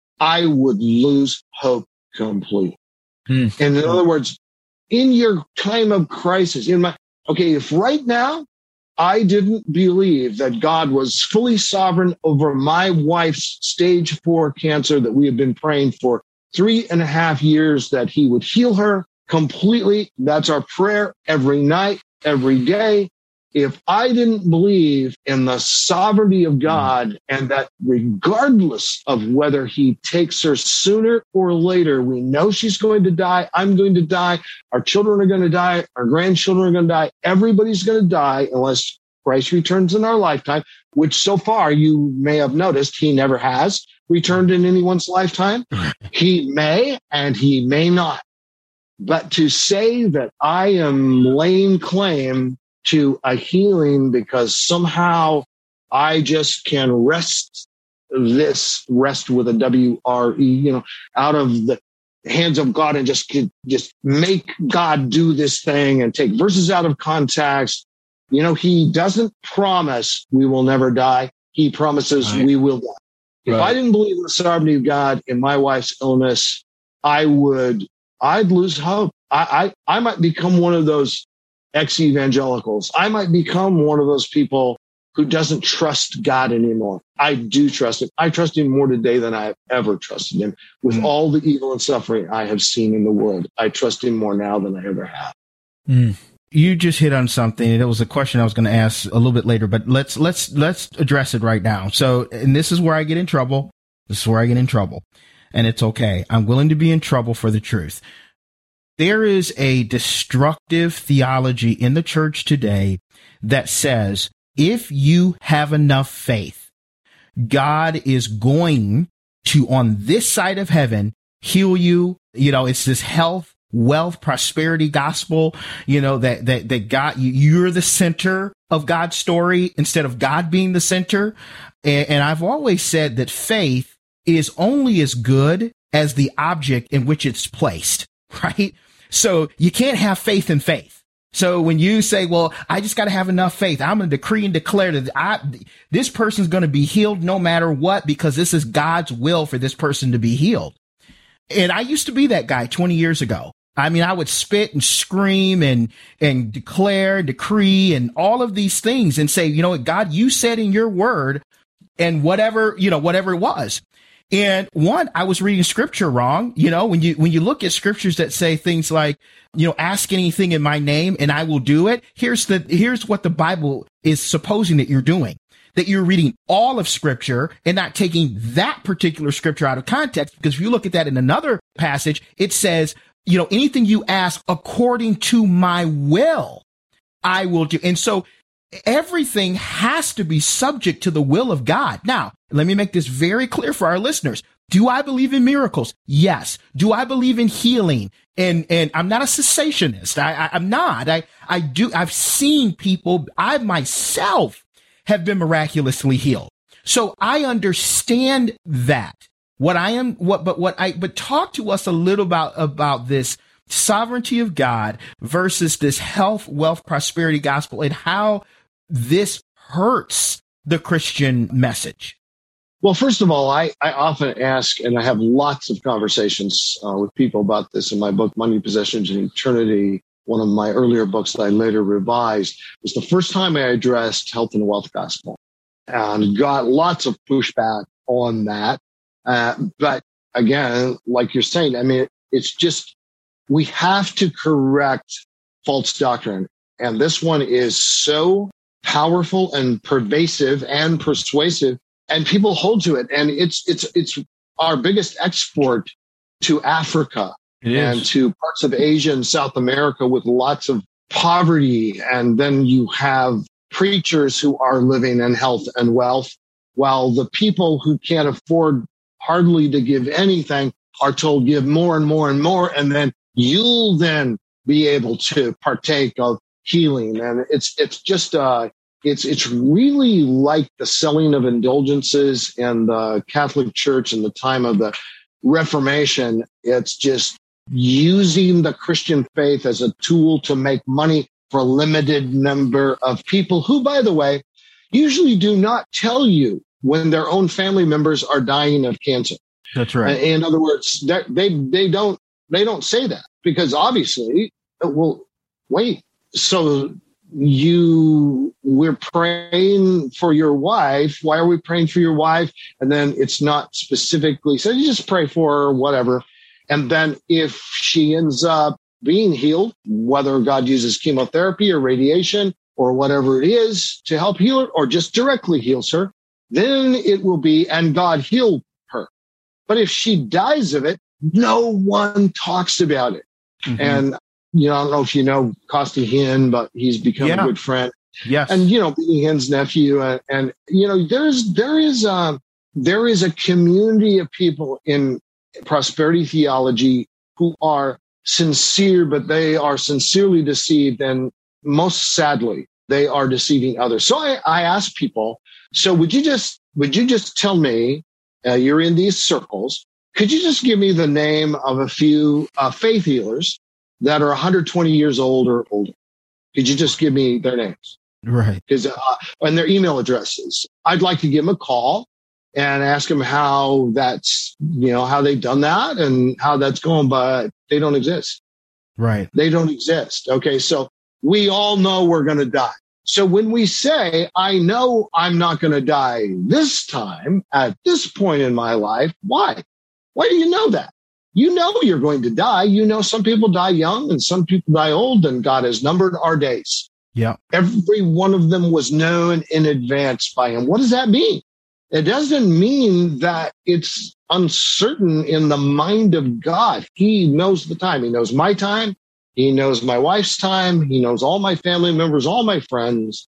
I would lose hope completely. Hmm. And in other words, in your time of crisis, in my, okay, if right now I didn't believe that God was fully sovereign over my wife's stage four cancer that we had been praying for three and a half years, that he would heal her completely. That's our prayer every night, every day. If I didn't believe in the sovereignty of God, and that regardless of whether he takes her sooner or later, we know she's going to die, I'm going to die, our children are going to die, our grandchildren are going to die, everybody's going to die unless Christ returns in our lifetime, which so far you may have noticed he never has returned in anyone's lifetime. He may and he may not. But to say that I am laying claim to a healing because somehow I just can wrest this, rest with a W R E, you know, out of the hands of God, and just just make God do this thing and take verses out of context. You know, he doesn't promise we will never die. He promises right. we will die. If right. I didn't believe in the sovereignty of God in my wife's illness, I would, I'd lose hope. I, I, I might become one of those ex-evangelicals. I might become one of those people who doesn't trust God anymore. I do trust him. I trust him more today than I have ever trusted him. With mm. all the evil and suffering I have seen in the world, I trust him more now than I ever have. Mm. you just hit on something. It was a question I was going to ask a little bit later, but let's let's let's address it right now. So, and this is where I get in trouble. This is where I get in trouble, and it's okay. I'm willing to be in trouble for the truth. There is a destructive theology in the church today that says if you have enough faith, God is going to, on this side of heaven, heal you. You know, it's this health, wealth, prosperity gospel, you know, that, that, that God, you're the center of God's story instead of God being the center. And, and I've always said that faith is only as good as the object in which it's placed, right? So you can't have faith in faith. So when you say, well, I just got to have enough faith, I'm going to decree and declare that I, this person's going to be healed no matter what, because this is God's will for this person to be healed. And I used to be that guy twenty years ago. I mean, I would spit and scream and, and declare and decree and all of these things and say, you know what, God, you said in your word and whatever, you know, whatever it was. And one, I was reading scripture wrong. You know, when you, when you look at scriptures that say things like, you know, ask anything in my name and I will do it. Here's the, here's what the Bible is supposing that you're doing, that you're reading all of scripture and not taking that particular scripture out of context. Because if you look at that in another passage, it says, you know, anything you ask according to my will, I will do. And so everything has to be subject to the will of God. Now, let me make this very clear for our listeners. Do I believe in miracles? Yes. Do I believe in healing? And, and I'm not a cessationist. I, I, I'm not. I, I do. I've seen people, I myself have been miraculously healed. So I understand that. What I am, what, but what I, but talk to us a little about, about this sovereignty of God versus this health, wealth, prosperity gospel and how this hurts the Christian message. Well, first of all, I, I often ask, and I have lots of conversations uh, with people about this in my book, Money, Possessions, and Eternity. One of my earlier books that I later revised was the first time I addressed health and wealth gospel and got lots of pushback on that. Uh, but again, like you're saying, I mean, it's just, we have to correct false doctrine. And this one is so powerful and pervasive and persuasive, and people hold to it. And it's, it's, it's our biggest export to Africa and to parts of Asia and South America with lots of poverty. And then you have preachers who are living in health and wealth, while the people who can't afford hardly to give anything are told give more and more and more. And then you'll then be able to partake of healing. And it's, it's just, uh, it's, it's really like the selling of indulgences in the Catholic Church in the time of the Reformation. It's just using the Christian faith as a tool to make money for a limited number of people who, by the way, usually do not tell you when their own family members are dying of cancer. That's right. In other words, they they don't they don't say that because obviously, well, wait. So you we're praying for your wife. Why are we praying for your wife? And then it's not specifically so you just pray for her, whatever. And then if she ends up being healed, whether God uses chemotherapy or radiation or whatever it is to help heal her, or just directly heals her, then it will be, and God healed her. But if she dies of it, no one talks about it. Mm-hmm. And, you know, I don't know if you know Costi Hinn, but he's become yeah. a good friend. Yes. And, you know, Benny Hinn's nephew. And, and, you know, there's, there is a, there is a community of people in prosperity theology who are sincere, but they are sincerely deceived. And most sadly, they are deceiving others. So I, I ask people, so would you just, would you just tell me, uh, you're in these circles, could you just give me the name of a few uh, faith healers that are one hundred twenty years old or older? Could you just give me their names? Right. Because uh, and their email addresses. I'd like to give them a call and ask them how that's, you know, how they've done that and how that's going, but they don't exist. Right. They don't exist. Okay. So we all know we're going to die. So when we say, I know I'm not going to die this time at this point in my life, why? Why do you know that? You know you're going to die. You know some people die young and some people die old, and God has numbered our days. Yeah. Every one of them was known in advance by him. What does that mean? It doesn't mean that it's uncertain in the mind of God. He knows the time. He knows my time. He knows my wife's time. He knows all my family members, all my friends.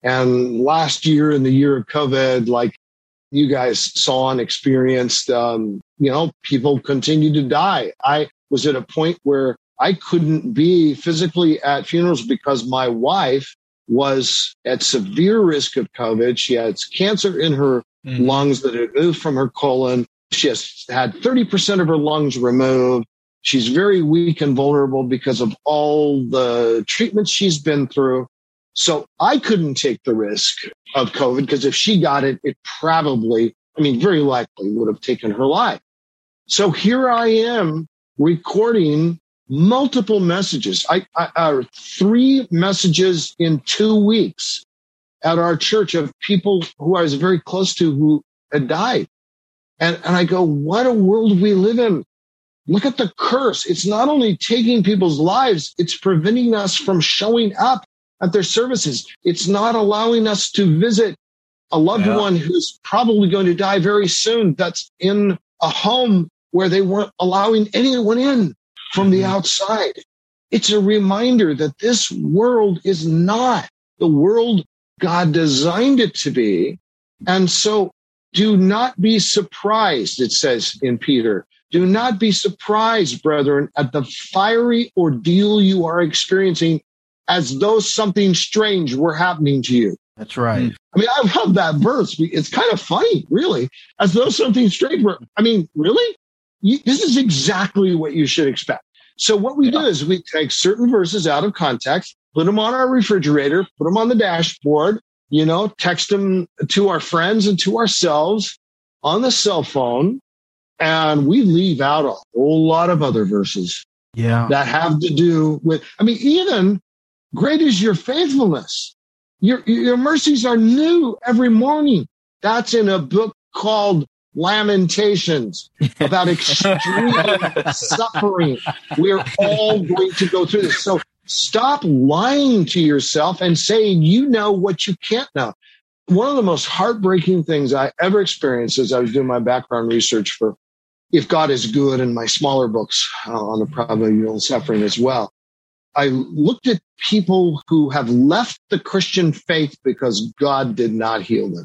And last year, in the year of COVID, like you guys saw and experienced, um, you know, people continue to die. I was at a point where I couldn't be physically at funerals because my wife was at severe risk of COVID. She had cancer in her mm. lungs that had moved from her colon. She has had thirty percent of her lungs removed. She's very weak and vulnerable because of all the treatments she's been through. So I couldn't take the risk of COVID because if she got it, it probably, I mean, very likely would have taken her life. So here I am recording multiple messages. I, I uh, three messages in two weeks at our church of people who I was very close to who had died. And, and I go, what a world we live in. Look at the curse. It's not only taking people's lives, it's preventing us from showing up at their services. It's not allowing us to visit a loved yeah. one who's probably going to die very soon that's in a home where they weren't allowing anyone in from the outside. It's a reminder that this world is not the world God designed it to be. And so do not be surprised, it says in Peter. Do not be surprised, brethren, at the fiery ordeal you are experiencing as though something strange were happening to you. That's right. I mean, I love that verse. It's kind of funny, really, as though something strange were. I mean, really? You, this is exactly what you should expect. So what we yeah. do is we take certain verses out of context, put them on our refrigerator, put them on the dashboard, you know, text them to our friends and to ourselves on the cell phone, and we leave out a whole lot of other verses yeah. that have to do with, I mean, even great is your faithfulness. Your, your mercies are new every morning. That's in a book called Lamentations about extreme suffering. We're all going to go through this. So stop lying to yourself and saying you know what you can't know. One of the most heartbreaking things I ever experienced as I was doing my background research for If God is Good and my smaller books uh, on the probability of suffering as well. I looked at people who have left the Christian faith because God did not heal them.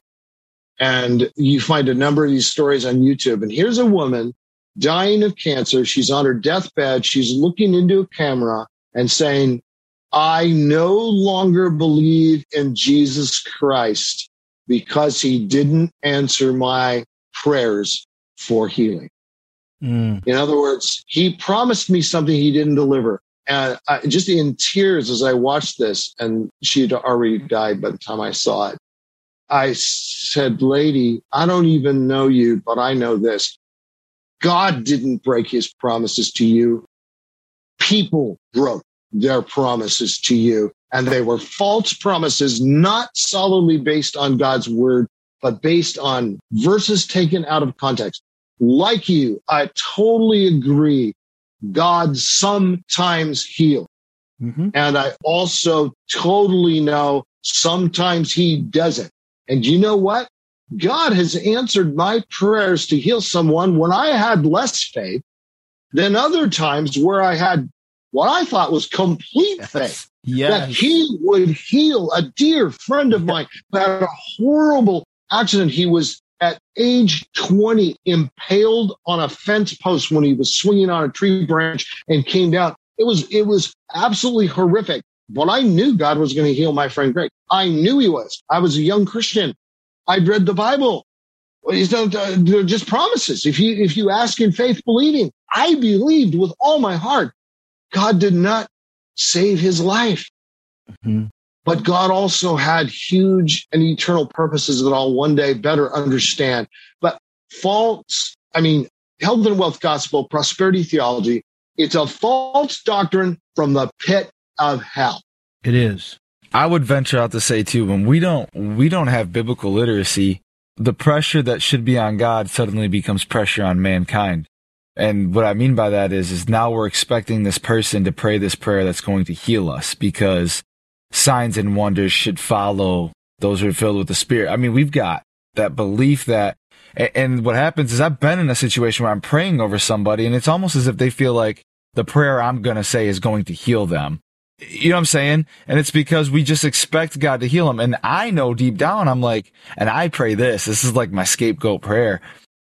And you find a number of these stories on YouTube. And here's a woman dying of cancer. She's on her deathbed. She's looking into a camera and saying, I no longer believe in Jesus Christ because he didn't answer my prayers for healing. Mm. In other words, he promised me something he didn't deliver. And I, just in tears as I watched this, and she had already died by the time I saw it, I said, lady, I don't even know you, but I know this. God didn't break his promises to you. People broke their promises to you, and they were false promises, not solidly based on God's word, but based on verses taken out of context. Like you, I totally agree. God sometimes heals. Mm-hmm. And I also totally know sometimes he doesn't. And you know what? God has answered my prayers to heal someone when I had less faith than other times where I had what I thought was complete faith. Yes. That he would heal a dear friend of mine who had a horrible accident. He was at age twenty impaled on a fence post when he was swinging on a tree branch and came down. It was, it was absolutely horrific. But I knew God was going to heal my friend Greg. I knew he was. I was a young Christian. I'd read the Bible. These don't, uh, they're just promises. If you, if you ask in faith, believing, I believed with all my heart. God did not save his life. Mm-hmm. But God also had huge and eternal purposes that I'll one day better understand. But false, I mean, health and wealth gospel, prosperity theology, it's a false doctrine from the pit of hell. It is. I would venture out to say too, when we don't we don't have biblical literacy, the pressure that should be on God suddenly becomes pressure on mankind. And what I mean by that is, is now we're expecting this person to pray this prayer that's going to heal us, because signs and wonders should follow those who are filled with the Spirit. I mean, we've got that belief that, and what happens is I've been in a situation where I'm praying over somebody and it's almost as if they feel like the prayer I'm going to say is going to heal them. You know what I'm saying? And it's because we just expect God to heal them. And I know deep down, I'm like, and I pray this, this is like my scapegoat prayer.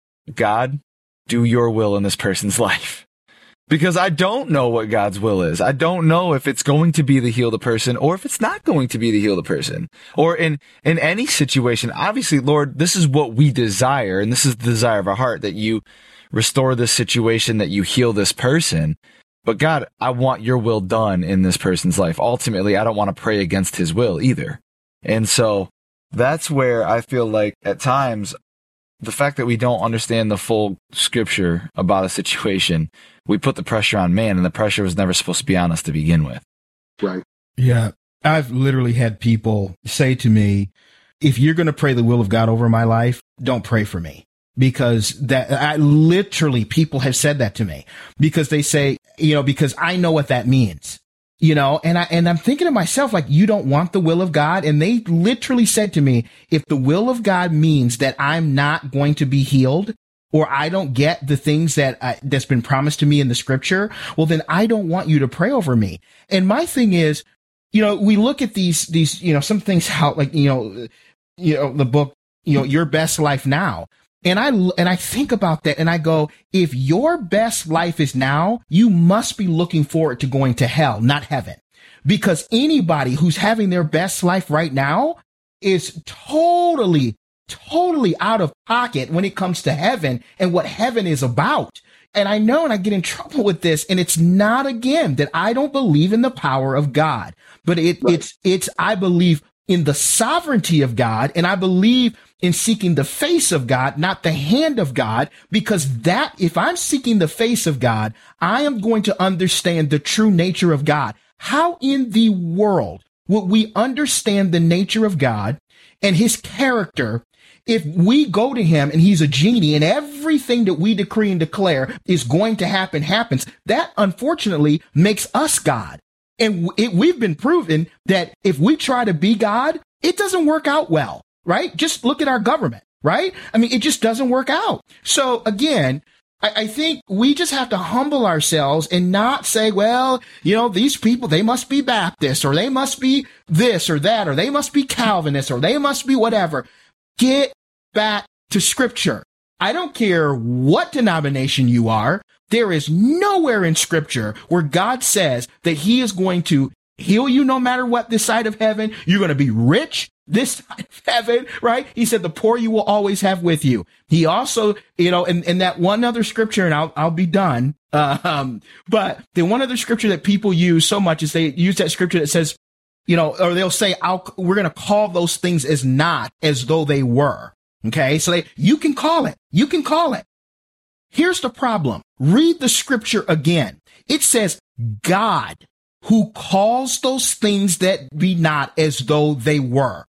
God, do your will in this person's life. Because I don't know what God's will is. I don't know if it's going to be to heal the person or if it's not going to be to heal the person. Or in, in any situation, obviously, Lord, this is what we desire. And this is the desire of our heart, that you restore this situation, that you heal this person. But God, I want your will done in this person's life. Ultimately, I don't want to pray against his will either. And so that's where I feel like at times, the fact that we don't understand the full scripture about a situation, we put the pressure on man, and the pressure was never supposed to be on us to begin with. Right. Yeah. I've literally had people say to me, if you're going to pray the will of God over my life, don't pray for me. Because that I literally, people have said that to me, because they say, you know, because I know what that means. You know, and I, and I'm thinking to myself, like, you don't want the will of God. And they literally said to me, if the will of God means that I'm not going to be healed, or I don't get the things that I, that's been promised to me in the scripture, well, then I don't want you to pray over me. And my thing is, you know, we look at these, these, you know, some things how, like, you know, you know, the book, you know, Your Best Life Now. And I, and I think about that and I go, if your best life is now, you must be looking forward to going to hell, not heaven. Because anybody who's having their best life right now is totally, totally out of pocket when it comes to heaven and what heaven is about. And I know, and I get in trouble with this, and it's not, again, that I don't believe in the power of God, but it, right. it's, it's, I believe in the sovereignty of God, and I believe in seeking the face of God, not the hand of God, because that, if I'm seeking the face of God, I am going to understand the true nature of God. How in the world would we understand the nature of God and his character if we go to him and he's a genie and everything that we decree and declare is going to happen happens? That unfortunately makes us God. And it, we've been proven that if we try to be God, it doesn't work out well, right? Just look at our government, right? I mean, it just doesn't work out. So again, I, I think we just have to humble ourselves and not say, well, you know, these people, they must be Baptist, or they must be this or that, or they must be Calvinist, or they must be whatever. Get back to scripture. I don't care what denomination you are. There is nowhere in scripture where God says that he is going to heal you no matter what this side of heaven. You're going to be rich this side of heaven, right? He said the poor you will always have with you. He also, you know, and, and that one other scripture, and I'll, I'll be done. Uh, um, but the one other scripture that people use so much is they use that scripture that says, you know, or they'll say, I'll, we're going to call those things as not as though they were. Okay. So they, you can call it, you can call it. Here's the problem. Read the scripture again. It says God who calls those things that be not as though they were.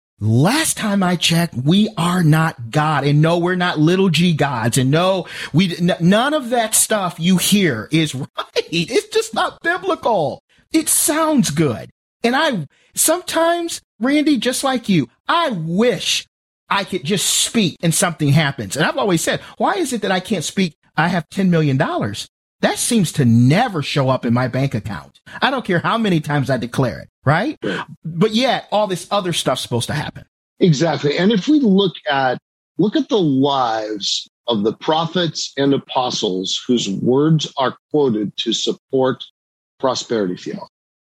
Last time I checked, we are not God. And no, we're not little g gods. And no, we, n- none of that stuff you hear is right. It's just not biblical. It sounds good. And I, sometimes, Randy, just like you, I wish I could just speak and something happens. And I've always said, why is it that I can't speak? I have ten million dollars. That seems to never show up in my bank account. I don't care how many times I declare it, right? right. But yet all this other stuff's supposed to happen. Exactly. And if we look at, look at the lives of the prophets and apostles whose words are quoted to support prosperity theology.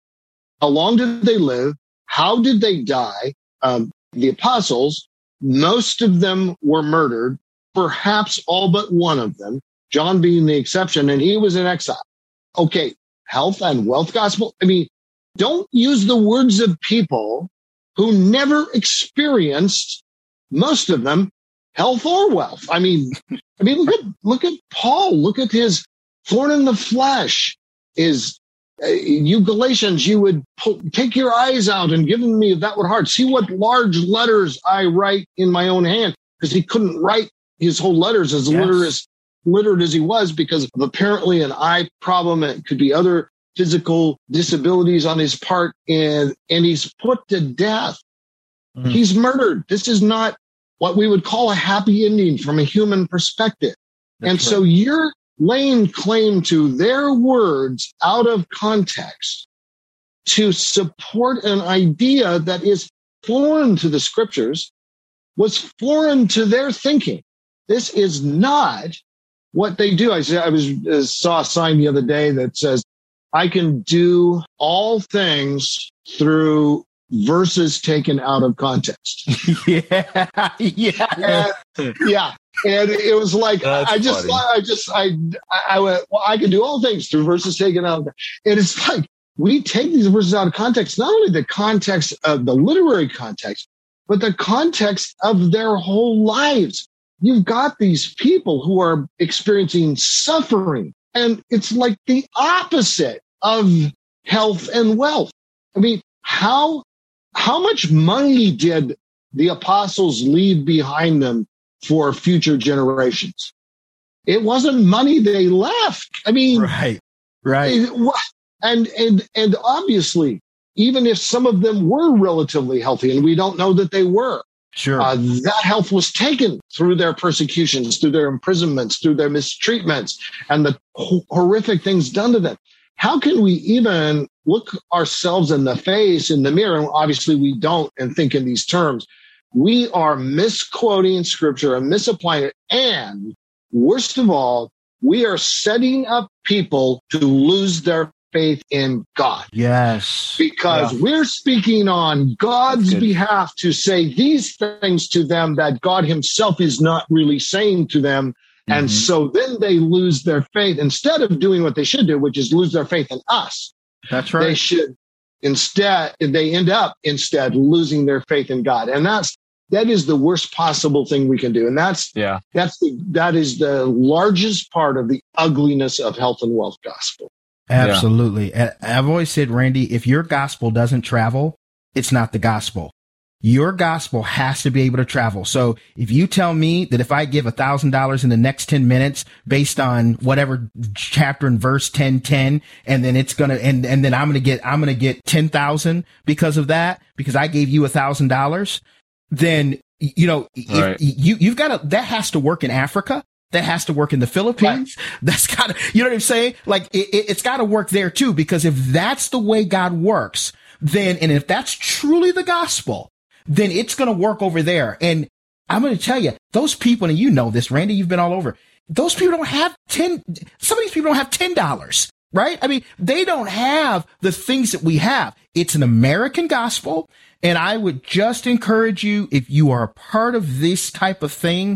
How long did they live? How did they die? Um, the apostles, most of them were murdered, perhaps all but one of them, John being the exception, and he was in exile. Okay, health and wealth gospel. I mean, don't use the words of people who never experienced, most of them, health or wealth. I mean, I mean, look at, look at Paul. Look at his thorn in the flesh. Is uh, you Galatians, you would pull, take your eyes out and give me that with heart. See what large letters I write in my own hand, because he couldn't write his whole letters as yes. literate littered as he was because of apparently an eye problem. It could be other physical disabilities on his part, and, and he's put to death. Mm. He's murdered. This is not what we would call a happy ending from a human perspective. That's and right. So you're laying claim to their words out of context to support an idea that is foreign to the scriptures, was foreign to their thinking. This is not what they do. I, I was uh, saw a sign the other day that says, I can do all things through verses taken out of context. yeah. Yeah. And, yeah. And it was like, That's I just funny. thought, I just, I, I went, well, I can do all things through verses taken out. And it's like, we take these verses out of context, not only the context of the literary context, but the context of their whole lives. You've got these people who are experiencing suffering, and it's like the opposite of health and wealth. I mean, how, how much money did the apostles leave behind them for future generations? It wasn't money they left. I mean, right, right. It, and, and, and obviously, even if some of them were relatively healthy, and we don't know that they were, sure, uh, that health was taken through their persecutions, through their imprisonments, through their mistreatments, and the ho- horrific things done to them. How can we even look ourselves in the face, in the mirror? And obviously we don't, and think in these terms. We are misquoting scripture and misapplying it. And worst of all, we are setting up people to lose their faith in God. Yes. Because yeah. we're speaking on God's behalf to say these things to them that God himself is not really saying to them. Mm-hmm. And so then they lose their faith instead of doing what they should do, which is lose their faith in us. That's right. They should instead, they end up instead losing their faith in God. And that's, that is the worst possible thing we can do. And that's, yeah, that's the, that is the largest part of the ugliness of health and wealth gospel. Absolutely. Yeah. I've always said, Randy, if your gospel doesn't travel, it's not the gospel. Your gospel has to be able to travel. So if you tell me that if I give a thousand dollars in the next ten minutes based on whatever chapter and verse ten ten, and then it's going to, and, and then I'm going to get, I'm going to get ten thousand because of that, because I gave you a thousand dollars, then, you know, right. if you, you've got to, that has to work in Africa. That has to work in the Philippines. Right. That's got to, you know what I'm saying? Like it, it, it's got to work there too, because if that's the way God works, then, and if that's truly the gospel, then it's going to work over there. And I'm going to tell you, those people, and you know this, Randy, you've been all over. Those people don't have ten, some of these people don't have ten dollars, right? I mean, they don't have the things that we have. It's an American gospel. And I would just encourage you, if you are a part of this type of thing,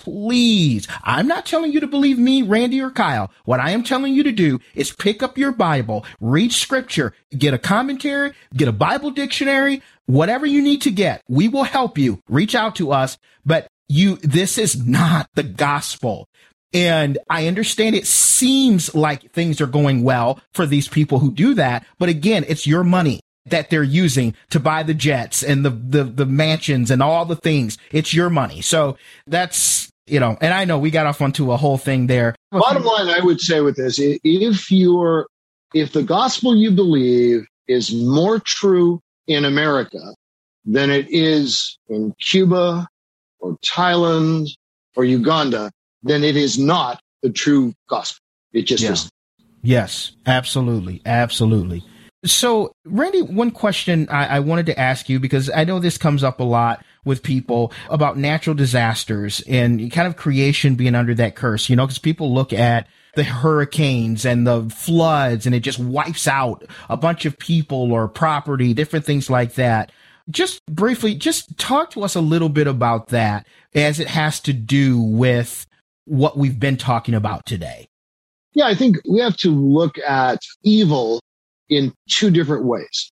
please, I'm not telling you to believe me, Randy, or Kyle. What I am telling you to do is pick up your Bible, read scripture, get a commentary, get a Bible dictionary, whatever you need to get. We will help you. Reach out to us. But you, this is not the gospel. And I understand it seems like things are going well for these people who do that. But again, it's your money that they're using to buy the jets and the, the, the mansions and all the things. It's your money. So that's, you know, and I know we got off onto a whole thing there. Bottom line, I would say with this, if you're, if the gospel you believe is more true in America than it is in Cuba or Thailand or Uganda, then it is not the true gospel. It just yeah. isn't. Yes, absolutely. Absolutely. So, Randy, one question I, I wanted to ask you, because I know this comes up a lot with people about natural disasters and kind of creation being under that curse, you know, because people look at the hurricanes and the floods and it just wipes out a bunch of people or property, different things like that. Just briefly, just talk to us a little bit about that as it has to do with what we've been talking about today. Yeah, I think we have to look at evil in two different ways.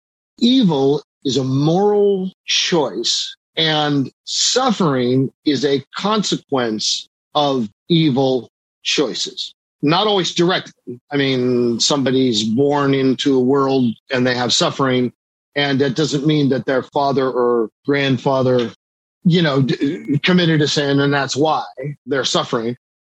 Evil is a moral choice, and suffering is a consequence of evil choices. Not always directly. I mean, somebody's born into a world and they have suffering, and that doesn't mean that their father or grandfather, you know, d- committed a sin and that's why they're suffering.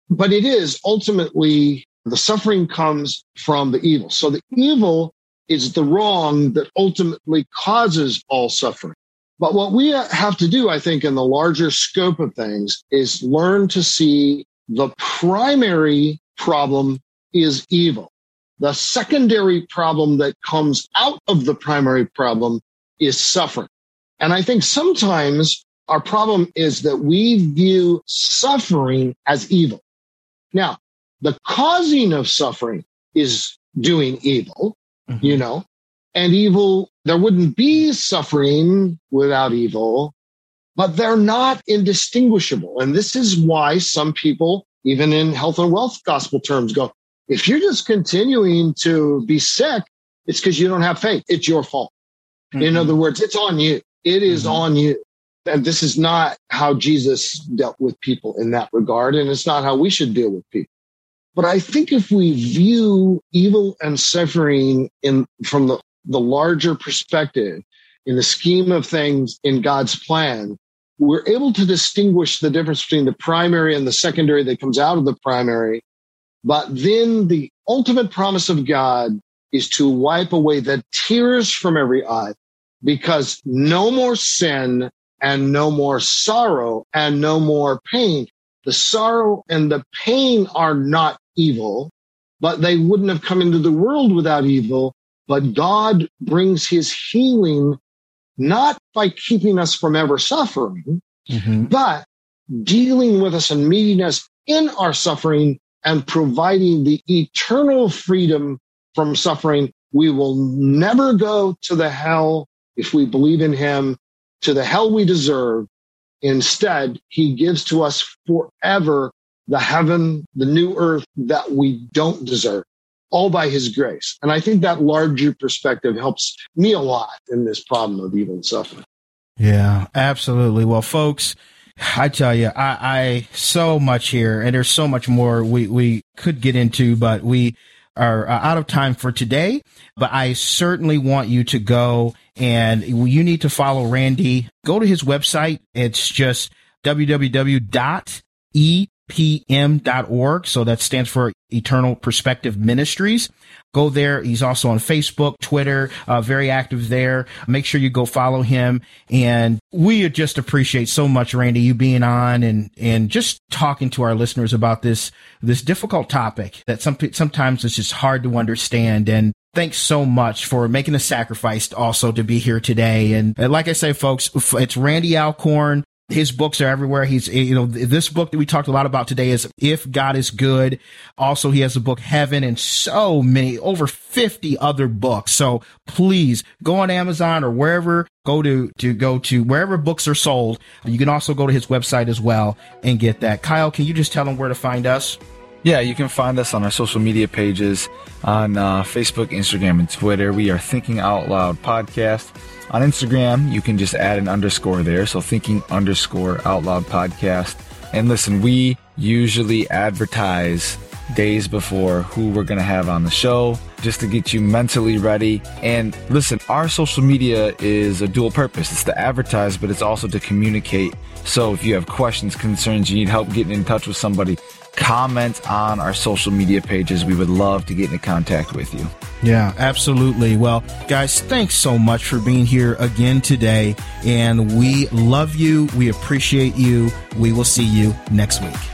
but it is ultimately the suffering comes from the evil. So the evil is the wrong that ultimately causes all suffering. But what we have to do, I think, in the larger scope of things is learn to see the primary problem is evil. The secondary problem that comes out of the primary problem is suffering. And I think sometimes our problem is that we view suffering as evil. Now, the causing of suffering is doing evil, mm-hmm. you know, and evil, there wouldn't be suffering without evil, but they're not indistinguishable. And this is why some people, even in health and wealth gospel terms, go, if you're just continuing to be sick, it's because you don't have faith. It's your fault. Mm-hmm. In other words, it's on you. It is mm-hmm. on you. And this is not how Jesus dealt with people in that regard. And it's not how we should deal with people. But I think if we view evil and suffering in from the, the larger perspective, in the scheme of things in God's plan, we're able to distinguish the difference between the primary and the secondary that comes out of the primary. But then the ultimate promise of God is to wipe away the tears from every eye, because no more sin and no more sorrow and no more pain. The sorrow and the pain are not evil, but they wouldn't have come into the world without evil. But God brings his healing not by keeping us from ever suffering, mm-hmm. but dealing with us and meeting us in our suffering and providing the eternal freedom from suffering. We will never go to the hell if we believe in him, to the hell we deserve. Instead, he gives to us forever the heaven, the new earth that we don't deserve, all by his grace. And I think that larger perspective helps me a lot in this problem of evil and suffering. Yeah, absolutely. Well, folks, I tell you, I, I so much here, and there's so much more we, we could get into, but we are out of time for today. But I certainly want you to go, and you need to follow Randy. Go to his website. It's just w w w dot e p m dot org. So that stands for Eternal Perspective Ministries. Go there. He's also on Facebook, Twitter, uh, very active there. Make sure you go follow him. And we just appreciate so much, Randy, you being on and, and just talking to our listeners about this, this difficult topic that some, sometimes it's just hard to understand. And thanks so much for making a sacrifice also to be here today. And, and like I say, folks, it's Randy Alcorn. His books are everywhere. He's, you know, this book that we talked a lot about today is If God is Good. Also, he has the book Heaven and so many, over fifty other books. So please go on Amazon or wherever, go to, to go to wherever books are sold. You can also go to his website as well and get that. Kyle, can you just tell them where to find us? Yeah, you can find us on our social media pages on uh, Facebook, Instagram, and Twitter. We are Thinking Out Loud Podcast. On Instagram, you can just add an underscore there. So Thinking underscore Out Loud Podcast. And listen, we usually advertise days before who we're going to have on the show just to get you mentally ready. And listen, our social media is a dual purpose. It's to advertise, but it's also to communicate. So if you have questions, concerns, you need help getting in touch with somebody, comment on our social media pages. We would love to get into contact with you. Yeah, absolutely. Well, guys, thanks so much for being here again today. And we love you. We appreciate you. We will see you next week.